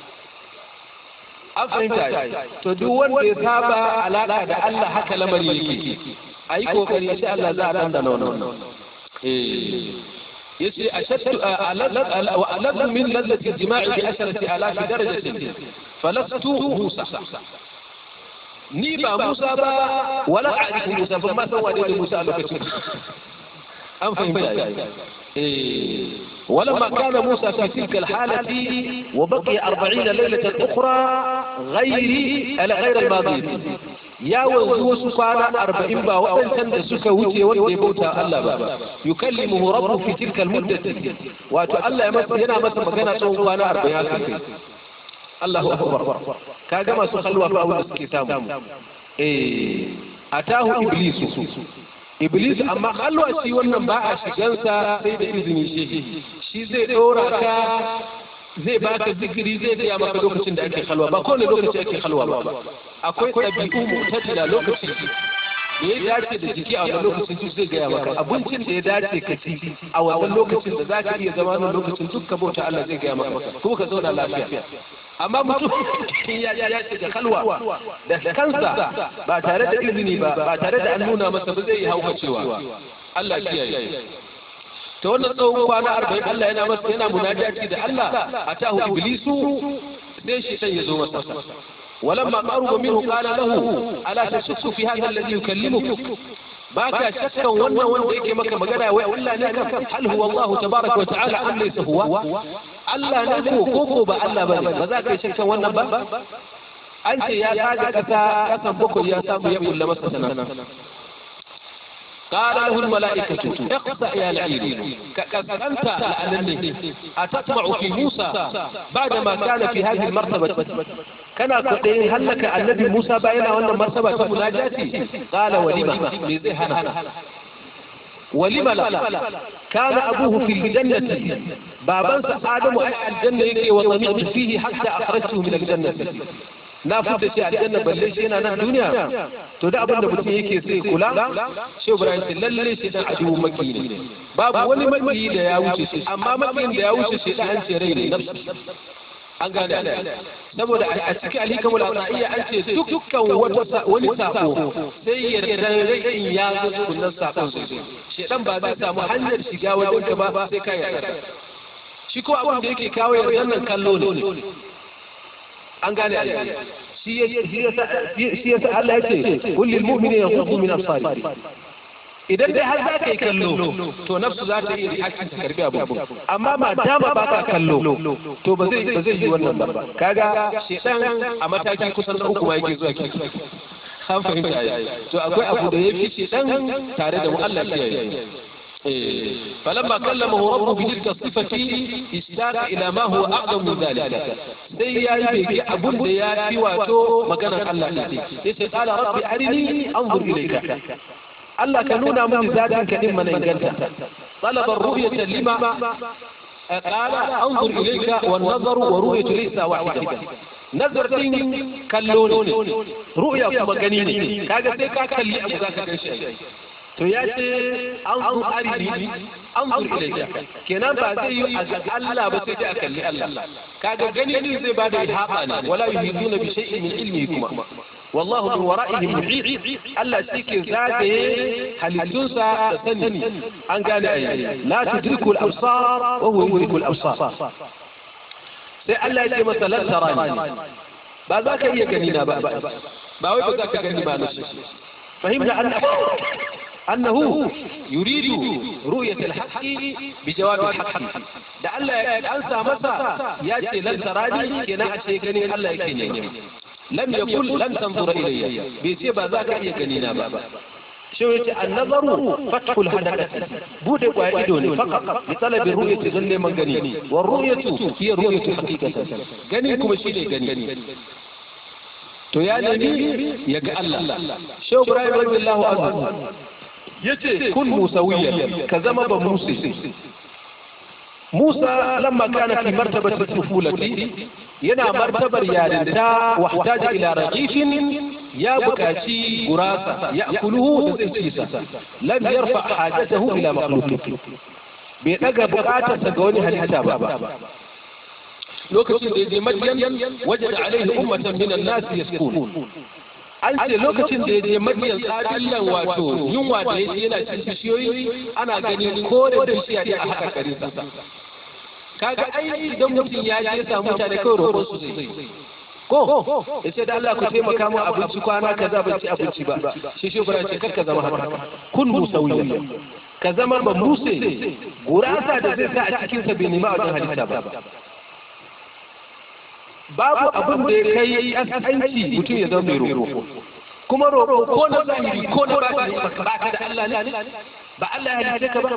an fahimta to duk wanda ya saba alaka da Allah haka lamari yake ayi kokari insha Allah za a dan da wannan eh yace ashaddu alad min ladati jima'i bi asharati alaf darajatin falastu Musa ni ba Musa ba wala a'rifu Musa ba ma san wane ne Musa a lokacin an fahimta eh ولما كان موسى في تلك الحالة وبقي أربعين ليلة أخرى غير غير الماضي يا وزو سكانا أربعين با وأن تند سكا وتي ودي بوتا الله بابا يكلمه ربه في تلك المدة وتألا يمس هنا مس مكانا سكانا أربعين الله أكبر كاجما سخلوا فأول الكتاب إيه أتاه إبليس Iblis amma halwa shi wannan ba a shigansa sai da izini shi shi zai dora ka zai baka zikiri zai gaya maka lokacin da ake halwa ba kowane lokaci ake halwa ba akwai ɗabi'u mu'tadila lokacin da ya dace da jiki a wannan lokacin duk zai gaya maka abincin da ya dace ka ci a wannan lokacin da za ka iya zama wannan lokacin duk ka bauta Allah zai gaya maka kuma ka zauna lafiya amma mutum ya ya ce da kalwa da kansa ba tare da izini ba ba tare da an nuna masa ba zai yi haukacewa Allah kiyaye to wannan tsawon kwana arba'in Allah yana masa yana munajati da Allah atahu iblisu sai shi sai ya zo masa ولما قرب منه قال له ألا تشك في هذا الذي يكلمك باكا شكا وانا وانا يكي مكا مقالا وإلا نكا هل هو الله تبارك وتعالى أم ليس هو ألا نكو كوكو با ألا بني وذاك شكا وانا با أنت يا تاجة كتا كتا بكو يا سامو يقول لمسا سنة قال له الملائكة اخسأ يا لعين كأنت لأنني أتطمع في موسى بعدما كان في هذه المرتبة كان قطعين هل لك النبي موسى بينه وأن مرتبة مناجاتي قال ولما لذهنا ولما لا كان أبوه في الجنة بابا آدم أي الجنة وطمعت فيه حتى أخرجته من الجنة na fita shi aljanna balle shi yana nan duniya to da abin da mutum yake sai kula shi Ibrahim sai lalle shi dan ajibu maki ne babu wani maki da ya wuce shi amma makin da ya wuce shi dan an ce rai ne nafsi an gane saboda a cikin alhikamul asaiya an ce dukkan wani sako sai ya rai in ya zo kullun sakon sai shedan ba zai samu hanyar shiga wajen ka ba sai kai ya shi ko abin da yake kawo yanzu nan kallo ne an gane shi yasa Allah ya ce kullil mu'minina yaghuddu min absarihim idan dai har za ka yi kallo to nafsu za ta yi hakkin ta karbi abu amma ma dama ba ka kallo to ba zai ba zai yi wannan ba kaga shedan a mataki kusan uku ma yake zuwa kiki an fahimta to akwai abu da yafi shedan tare da mu Allah shi yayi فلما كلمه ربه بتلك الصفة اشتاق إلى ما هو أعظم من ذلك سي يا يبي أبن يا في واتو مكان الله يسي قال ربي أرني أنظر إليك الله كنونا من ذاتك إما ننجلت طلب الرؤية لما قال أنظر إليك والنظر ورؤية ليس واحدة نظر كاللون رؤية مغنيني كاغا سيكا كاللي أبو ذاك كنشي to ya ce an zo arini an zo ilaika kenan ba zai yi a Allah ba sai dai a kalli Allah kaga gani ne zai bada ihaba ne wala yuhiduna bi shay'in min ilmi kuma wallahu min wara'ihim muhit Allah shi ke zagaye halittunsa da sani an gane ayi la tudriku al-absar wa huwa yudriku al-absar sai Allah ya ce masa lan tarani ba za ka iya gani na ba ba wai ba za ka gani ba na shi fahimta Allah أنه يريد رؤية الحق بجواب الحق ده الله أنسى مسا يأتي لن تراني كنا أشيكني الله يكني لم يقل لن تنظر إلي بيسيب ذاك يكنينا بابا شو يتي النظر فتح الحدث بودك وعيدون فقط لطلب الرؤية ظل من غني والرؤية هي رؤية حقيقة غنيكم الشيء غني تو يا نبي يا الله شو إبراهيم رضي الله عنه yace kun musawiyan ka zama ba musa Musa lamma kana fi martabati tufulati yana martabar yarinta wahtaja ila raqifin ya bukaci gurasa ya'kuluhu da zai ci sa lam yarfa hajatahu ila makhluq bai daga bukatarsa ga wani halitta ba lokacin da yaje Madyan wajada alaihi ummatan minan nas yaskun an ce lokacin da ya je madiyan tsadillan wato yunwa da ya yana cin bishiyoyi ana gani ko da bishiya ne a haka karinsa kaga ai idan mutum ya je samu mutane kawai roƙon su zai ko ya ce da Allah ku taimaka mu abinci kwana kaza ban ci abinci ba shi shi bara ce kar ka zama haka kun musawiya ka zama ba muse gurasa da zai sa a cikin sa bai nima wajen halitta ba babu abin da ya kai asanci mutum ya zama mai roƙo kuma roƙo ko na zahiri ko na batini ba ka da Allah ne ba Allah ya halitta ka ba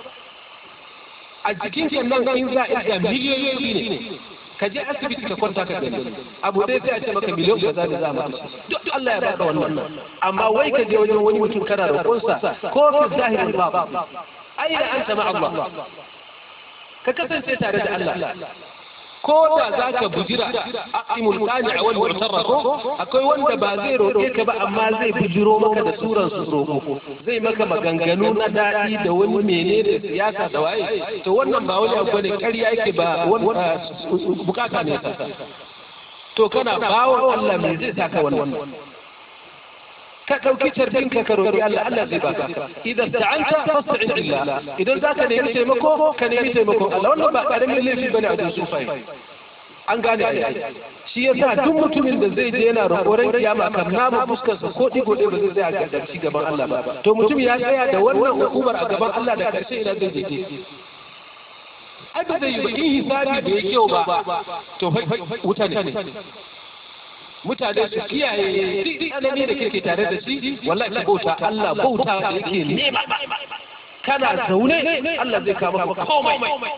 a jikin kan nan in za a iya miliyoyi ne ka je asibiti ka kwanta ka gani abu dai sai a ce maka miliyon ka za da za maka duk Allah ya baka wannan amma wai ka je wajen wani mutum kana roƙonsa ko fi zahirin ba ai da anta ma Allah ka kasance tare da Allah ko da za ka bujira a imulkani a wani mutarra ko akwai wanda ba zai roƙe ka ba amma zai bujiro maka da suran su roƙo zai maka maganganu na daɗi da wani mene da siyasa da waye to wannan ba wani abu ne ƙarya yake ba bukata ne to kana bawo Allah me zai saka wannan ka ɗauki tarbinka ka roƙi Allah Allah zai baka idan ta'anta fasta'in billah idan zaka nemi taimako ka nemi taimakon Allah wannan ba karamin laifi bane a cikin sufai an gane ai shi yasa duk mutumin da zai je yana roƙoran kiyama kan nama fuskar sa ko digo ɗaya ba zai tsaya ga dabci gaban Allah ba to mutum ya tsaya da wannan hukumar a gaban Allah da karshe ina zai je ai ba zai yi ba in hisabi da ya kyau ba to wuta ne mutane su kiyaye duk annabi da kake tare da shi wallahi ka bauta Allah bauta da yake nema kana zaune Allah zai kama maka komai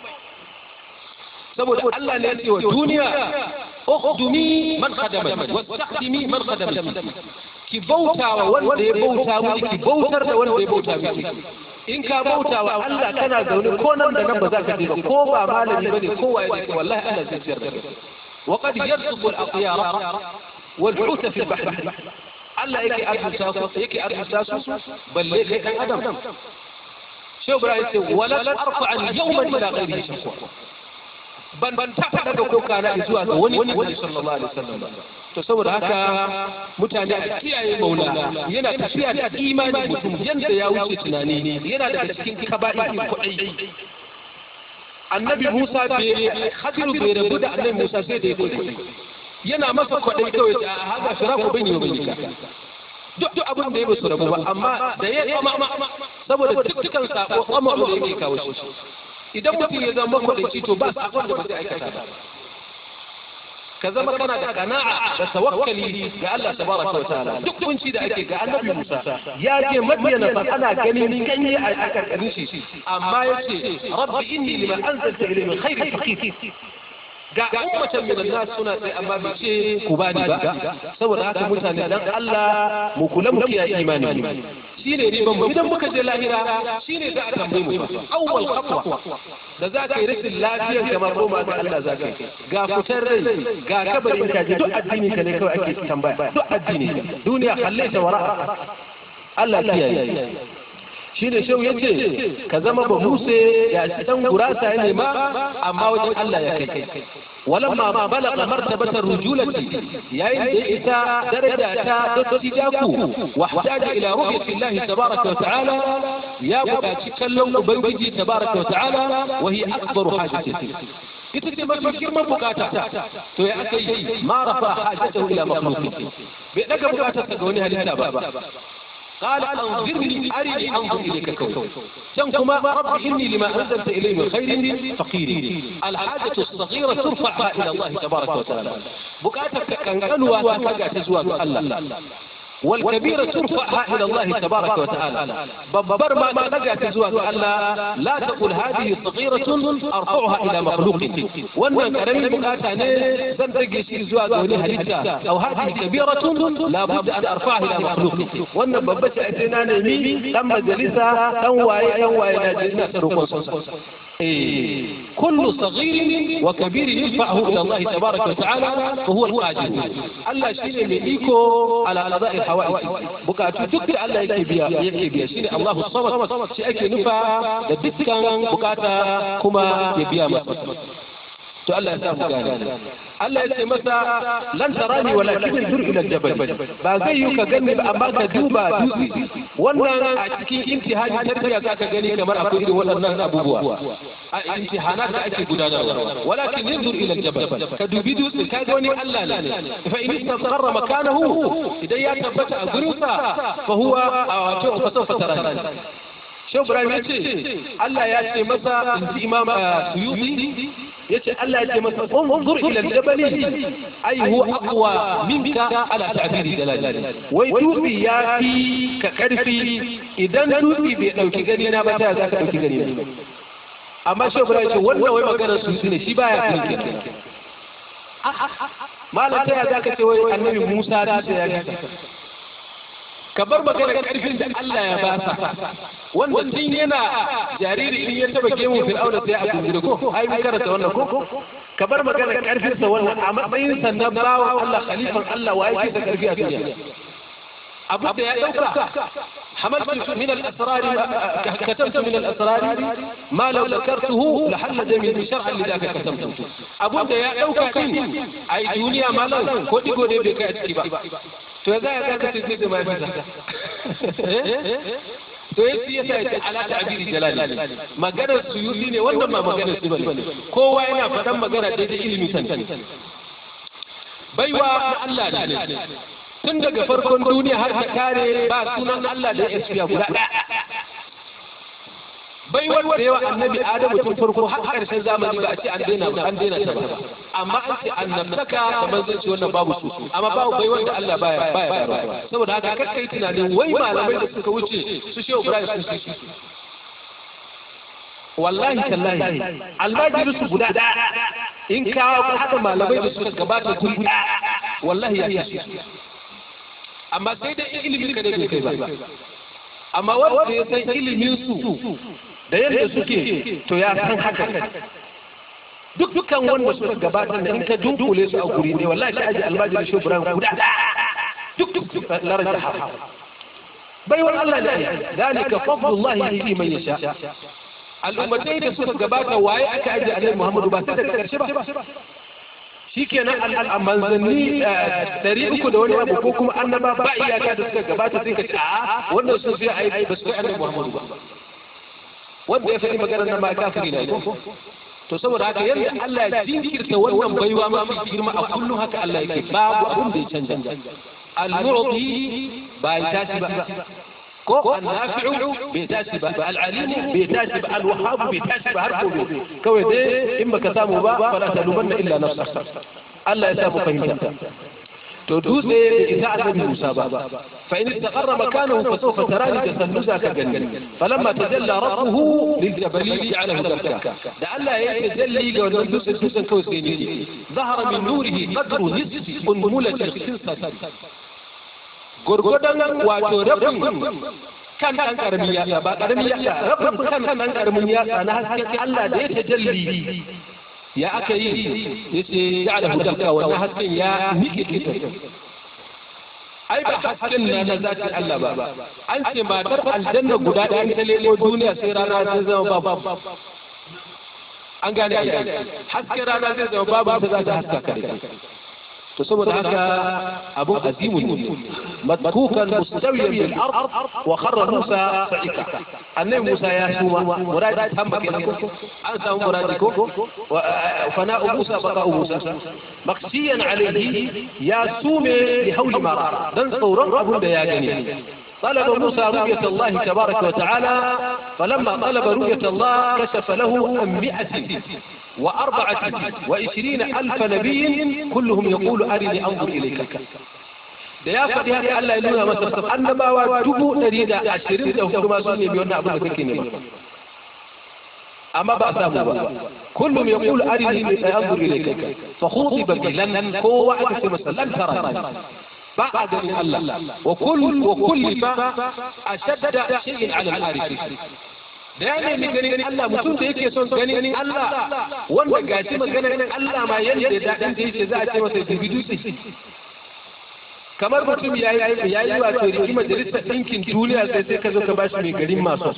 saboda Allah ne ya ce wa duniya ukhdumi man khadamaki wastakhdimi man khadamaki ki bauta wa wanda ya bauta miki ki bautar da wanda ya bauta miki in ka bauta wa Allah kana zaune ko nan da nan ba za ka ji ba ko ba malami bane ko waye ne wallahi Allah zai ciyar da kai wa qad yarzuqu al-aqyara wal huta fi al-bahr Allah yake arzuta su yake arzuta su balle kai dan adam Shehu Ibrahim ce wala arfa an yawman ila ghairi shakwa ban ban taɓa daga koka na zuwa ga wani wani sallallahu alaihi wasallam to saboda haka mutane a kiyaye maula yana tafiya da imani mutum yanda ya wuce tunani yana daga cikin kaba'in kuɗi annabi Musa bai Khadiru bai rabu da annabi Musa sai da ya kuɗi yana masa kuɗi kawai a haga firaku bin yau bin duk duk abin da ya basu rabu ba amma da ya saboda dukkan sako amma da yake kawo shi idan mutum ya zama makwaɗaici to ba sakon da ba zai aikata ba ka zama kana da kana'a da tawakkali ga Allah tabaraka wa ta'ala duk kunci da ake ga annabi Musa ya je Madiyana fa ana ganin ganye a karkarin shi amma yace rabbi inni lima anzalta ilayhi min khairin faqir ga ummatan min an-nas suna sai amma bai ce ku bani ba saboda haka mutane dan Allah mu kula mu kiyaye imani shine riban mu idan muka je lahira shine za a tambaye mu awwal khatwa da za ka yi rashin lafiyar kamar goma ga Allah za ka yi ga fitar rai ga kabarin ka duk addini ka ne kawai ake tambaya duk addini duniya hallaita wara Allah kiyaye shi ne shehu ya ce ka zama ba muse ya ci dan gurasa ya nema amma wajen Allah ya kai kai walamma ma balaga martabatar rujulati yayin da ita daraja ta dattijaku wahtaja ila ru'yati Allah tabaraka wa ta'ala ya buƙaci kallon ubangiji tabaraka wa ta'ala wa hiya akbaru hajatihi ita ce mafi girman bukata to ya aka yi ma rafa hajatahu ila makhluqin bai daga bukatarsa ga wani halitta ba قال أنظرني أرني أنظر إليك كوي كما رب إني لما أنزلت إليه من خير فقير الحاجة الصغيرة ترفعها إلى الله تبارك وتعالى بكاتك كان قالوا واتقع تزواج الله والكبيرة ترفعها إلى الله تبارك وتعالى ببر ما ما نجا تزواج الله لا تقول هذه صغيرة أرفعها إلى مخلوق وأن كريم بكاتاني زنتجي تزواج لهلتا أو هذه كبيرة لا بد أن أرفعها إلى مخلوق وأن ببت أتناني مي تم جلسة تنوى تنوى ناجلنا سرقون إيه. كل صغير وكبير يدفعه إلى الله تبارك وتعالى فهو القادر الله شيء يليكو على قضاء الحوائج بكاتو دك الله يكي بيا يكي بيا شيء الله الصمد شيء يكي نفع دكان بكاتا كما يبيا مصر to Allah ya samu gane Allah ya ce masa lan tarani walakin zur ila jabal ba zai yi ka gani ba amma ka duba dutse wannan a cikin imtihani tarbiya za ka gani kamar akwai irin waɗannan abubuwa a imtihanat da ake gudanarwa walakin yanzur ila jabal ka dubi dutse ka ga wani Allah ne fa in istaqarra makanahu idan ya tabbata a gurinsa fa huwa wato fa sawfa tarani Shehu Ibrahim ya ce Allah ya ce masa inji Imam Suyuti yace Allah ya ce masa unzur ila al-jabal ay huwa aqwa minka ala ta'biri jalali wai dutse ya fi ka karfi idan dutse bai dauki gani na ba ta za ka dauki gani na amma Shehu Ibrahim ce wannan wai maganar su ne shi baya fi malam ta za ka ce wai annabi Musa da ya ga ka bar maganar karfin da Allah ya ba sa wanda tun yana jariri in ya taba gemu fir'auna sai a gungure ko ai mun karanta wannan ko ka bar maganar karfin sa wannan a matsayin sa na bawa Allah khalifan Allah wa yake da karfi a duniya abu da ya dauka حملت من الأسرار كتمت من الأسرار ما لو ذكرته لحل جميل شرعا لذاك كتمته أبو ده يا أوكا كين أي دنيا ما لو كودي كودي بك أتكبا تو إذا ذاك تزيد ما يفزع to yace yasa yace ala ta'biri jalali maganar suyuti ne wannan ma maganar su bane kowa yana faɗan magana daidai ilimi san baiwa Allah ne tun daga farkon duniya har ta kare ba sunan Allah da ya fiya guda bai wanda yawa annabi Adamu tun farko har karshen zamani ba a ce an daina ba an daina ta ba amma an ce annabtaka da manzanci wannan babu su amma babu bai wanda Allah baya baya baya saboda haka kakka yi tunanin wai malamai da suka wuce su Shehu Ibrahim sun ci wallahi tallahi almajiri su guda in kawo haka malamai da suka gabata guri wallahi ya ci amma sai dai ilimin ka da bai kai ba amma wanda ya san ilimin su da yadda suke to ya san haka duk dukkan wanda suka gabatar da in ka dunkule su a guri ne wallahi ka aji almajiri Shehu Ibrahim guda duk duk laraja ha bai wa Allah ne dalika fadlullahi yuti man yasha al'ummatai da suka gabata waye aka aji Annabi Muhammadu ba sai da karshe ba shikenan manzanni ɗari uku da wani abu ko kuma annaba ba iyaka da suka gabata sai ka ce a wannan sun sai ai ba su kai Annabi Muhammadu ba wanda ya faɗi maganar nan ma kafiri ne ko to saboda haka yadda Allah ya jinkirta wannan baiwa ma fi girma a kullum haka Allah yake babu abin da ya canja al-mu'ti ba ya tashi ba ko an-nafi'u bai tashi ba al-alimu bai tashi ba al-wahhab bai tashi ba har gobe kawai dai in baka samu ba fala talumanna illa nafsak Allah ya samu fahimta to dutse bai isa annabi Musa ba fa in istaqarra makanahu fa sawfa tarani tasalluza ka gani falamma tajalla rabbuhu liljabali ja'alahu dakka da Allah ya tajalli ga wannan dutse dutsen kawai sai ne zahara min nurihi qadru nisfi unmulatil khinsati gurgudan wato rabin kan dan karamin yasa ba karamin yasa rabin kan dan karamin yasa na hasken Allah da ya tajalli ya aka yi yace ja'alahu dakka wannan hasken ya miƙe ai ba hasken na na zatin Allah ba an ce matar aljanna guda da ta lelo duniya sai rana ta zama babu an gane ai hasken rana zai zama babu ta za ta haska kare to saboda haka abu azimun matkukan mustawiyan bil ard wa kharra Musa sa'ika annabi Musa ya suma muradi tamba kenan ko an samu muradi ko wa fana'u Musa baqa'u Musa maqsiyan alayhi ya sume li hawli ma dan tsoron abun da ya gani طلب موسى رؤية الله تبارك وتعالى فلما طلب رؤية الله كشف له عن مئة وأربعة وعشرين ألف نبي كلهم يقول أرني أنظر إليك da ya faɗi haka Allah ya nuna masa annabawa dubu ɗari da ashirin da kuma sun nemi wannan abin da kake nema amma ba samu ba kullum ya kula arini mai anzur ilayka fa khutiba bilan kowa aka ce masa lan tara ba a ganin Allah wa kullu wa kulli ba ashadda shay'in ala al-arif da ya nemi ganin Allah mutum da yake son ganin Allah wanda gashi maganar Allah ma yanda daɗin da yake za a ce masa dubi kamar mutum ya yi ya yi wato rigi majalisar ɗinkin duniya sai sai ka zo ka bashi mai garin masu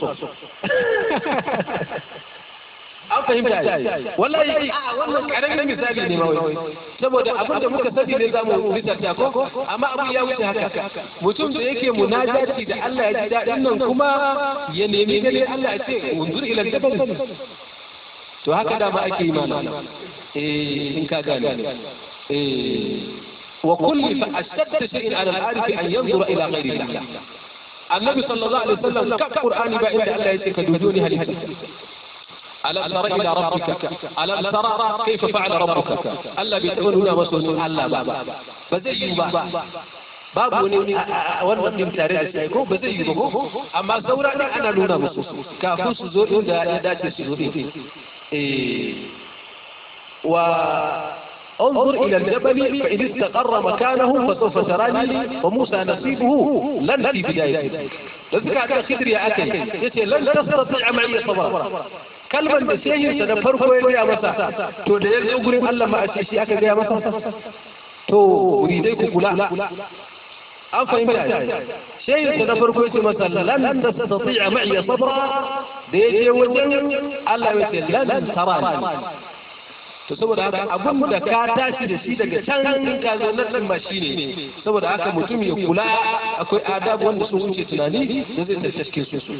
an fahimta wallahi a wannan karamin misali ne mawai saboda abin da muka sani ne zamu risarta ko amma abin ya wuce haka mutum da yake munajati da Allah ya ji daɗin nan kuma ya nemi gane Allah ya ce unzur ila jabal to haka da ma ake yi mana eh in ka gane eh wa kulli fa ashadda shay'in ala al-arif an yanzura ila ghayri Allah annabi sallallahu alaihi wasallam ka qur'ani ba inda Allah ya ce ka dujuni halitta ألم تر إلى ربك ألم ترى كيف فعل ربك ألا بيتقول هنا مسؤول الله بابا بزي بابا babu wani wannan din tare da shi ko ba zai yi ba ko amma saura ne ana nuna musu kafin su zo inda ya dace su zo din eh wa انظر إلى الجبل فإن استقر مكانه فسوف تراني وموسى نصيبه لن في بدايته لذلك هذا خدر يا أكل يقول لن تستطيع معي صبرا kalman da shehin da farko ya gaya masa to da ya zo gurin Allah ma a ce shi aka gaya masa to muridai ku kula an fahimta shehin da farko ya ce masa lan tastati'a ma'i sabra da ya je wajen Allah ya ce lan tarani to saboda haka abin da ka tashi da shi daga can ka zo nan ma shine saboda haka mutum ya kula akwai adabu wanda sun wuce tunani da zai tashi cikin su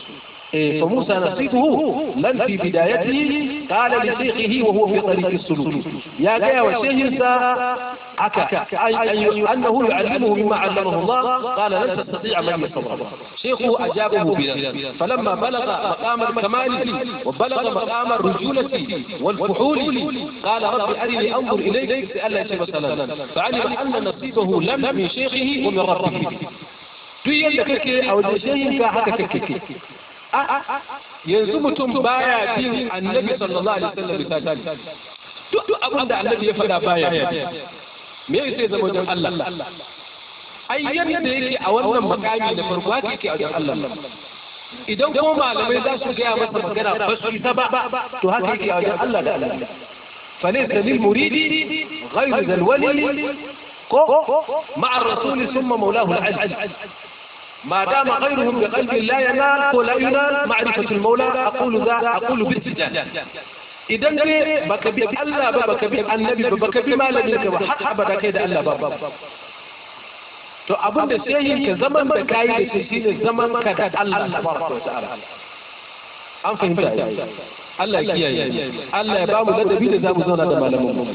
إيه فموسى نصيبه لن في بدايته قال لشيخه وهو في طريق السلوك يا جاي وشيخ أكا أي أنه يعلمه مما علمه الله قال لن تستطيع من الصبر شيخه أجابه بذلك فلما بلغ مقام الكمال وبلغ مقام الرجولة والفحول قال رب أرني أنظر إليك سأل شيخ مثلا فعلم أن نصيبه لم من شيخه ومن ربه دي يدك أو شيخك هكذا yanzu mutum baya bin annabi sallallahu alaihi wasallam misali duk abin da annabi ya faɗa baya me yake zama wajen Allah ai yadda yake a wannan makami da farko haka yake a wajen Allah idan ko malamai za su gaya masa magana ba su ta ba to haka yake a wajen Allah da Allah فليس للمريد غير ذا الولي مع الرسول ثم مولاه العز ما دام غيرهم بقلب لا ينال ولا ينال معرفة المولى أقول ذا أقول بالسجان إذن بك بألا بك بالنبي بك بما لم يكن حق أبدا كيد ألا بابا to abin da sai yin ka zaman da kayi da shi shine zaman ka da Allah tabaraka wa ta'ala an fahimta Allah ya kiyaye Allah ya ba mu ladabi da zamu zauna da malaman mu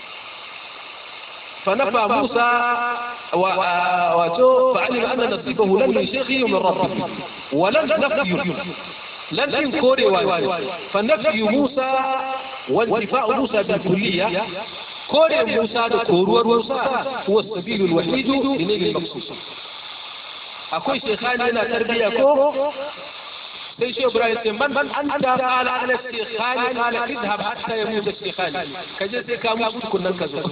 فنفى موسى فعلم أن نصيبه لن من شيخه ومن ربه ولن نفي لن كوري فنفي موسى وانتفاء موسى بالكلية كوري موسى كورور موسى هو السبيل الوحيد لنيل المقصود أكوي شيخان لنا تربية كو sai shi Ibrahim sai man man anta qala ana shaykhani qala idhhab hatta yamut shaykhani kaje sai ka mutu kunnan ka zo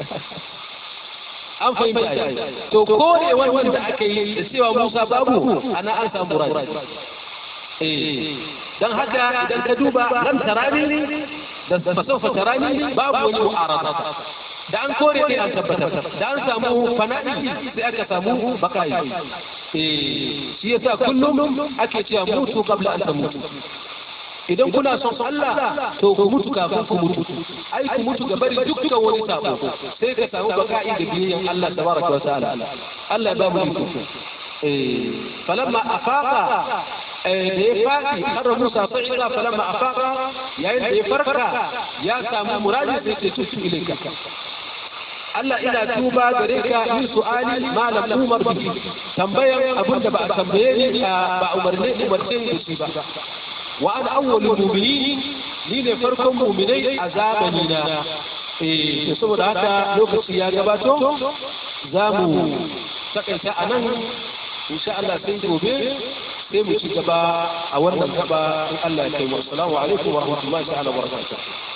an fahimta to kore wannan da aka yi da cewa Musa babu ana an samu muradi eh dan haka idan ka duba lam tarani da fasofa tarani babu wani mu'arada da an kore ne an tabbatar da an samu fana'i sai aka samu bakai eh shi yasa kullum ake cewa mutu qabla an tamutu idan kuna son Allah to ku mutu kafin ku mutu ai ku mutu ga bari dukkan wani sabo sai ka samu bakai da biyan Allah tabaraka wa ta'ala Allah ba mu iko eh falamma afaqa da ya faɗi har Musa sa'ida falamma afaqa yayin da ya farka ya samu muradi sai ce tutu ilayka Allah ina tuba gare ka min su'ali ma lam umar bihi tambayan abin da ba a tambaye ni ba umarne umarce ni da shi ba wa ana awwalul mu'minin ni ne farkon mu'minai a zamani na eh saboda haka lokaci ya gabato za mu takaita anan insha Allah sai gobe sai mu ci gaba a wannan gaba in Allah ya kai mu assalamu alaikum wa rahmatullahi wa barakatuh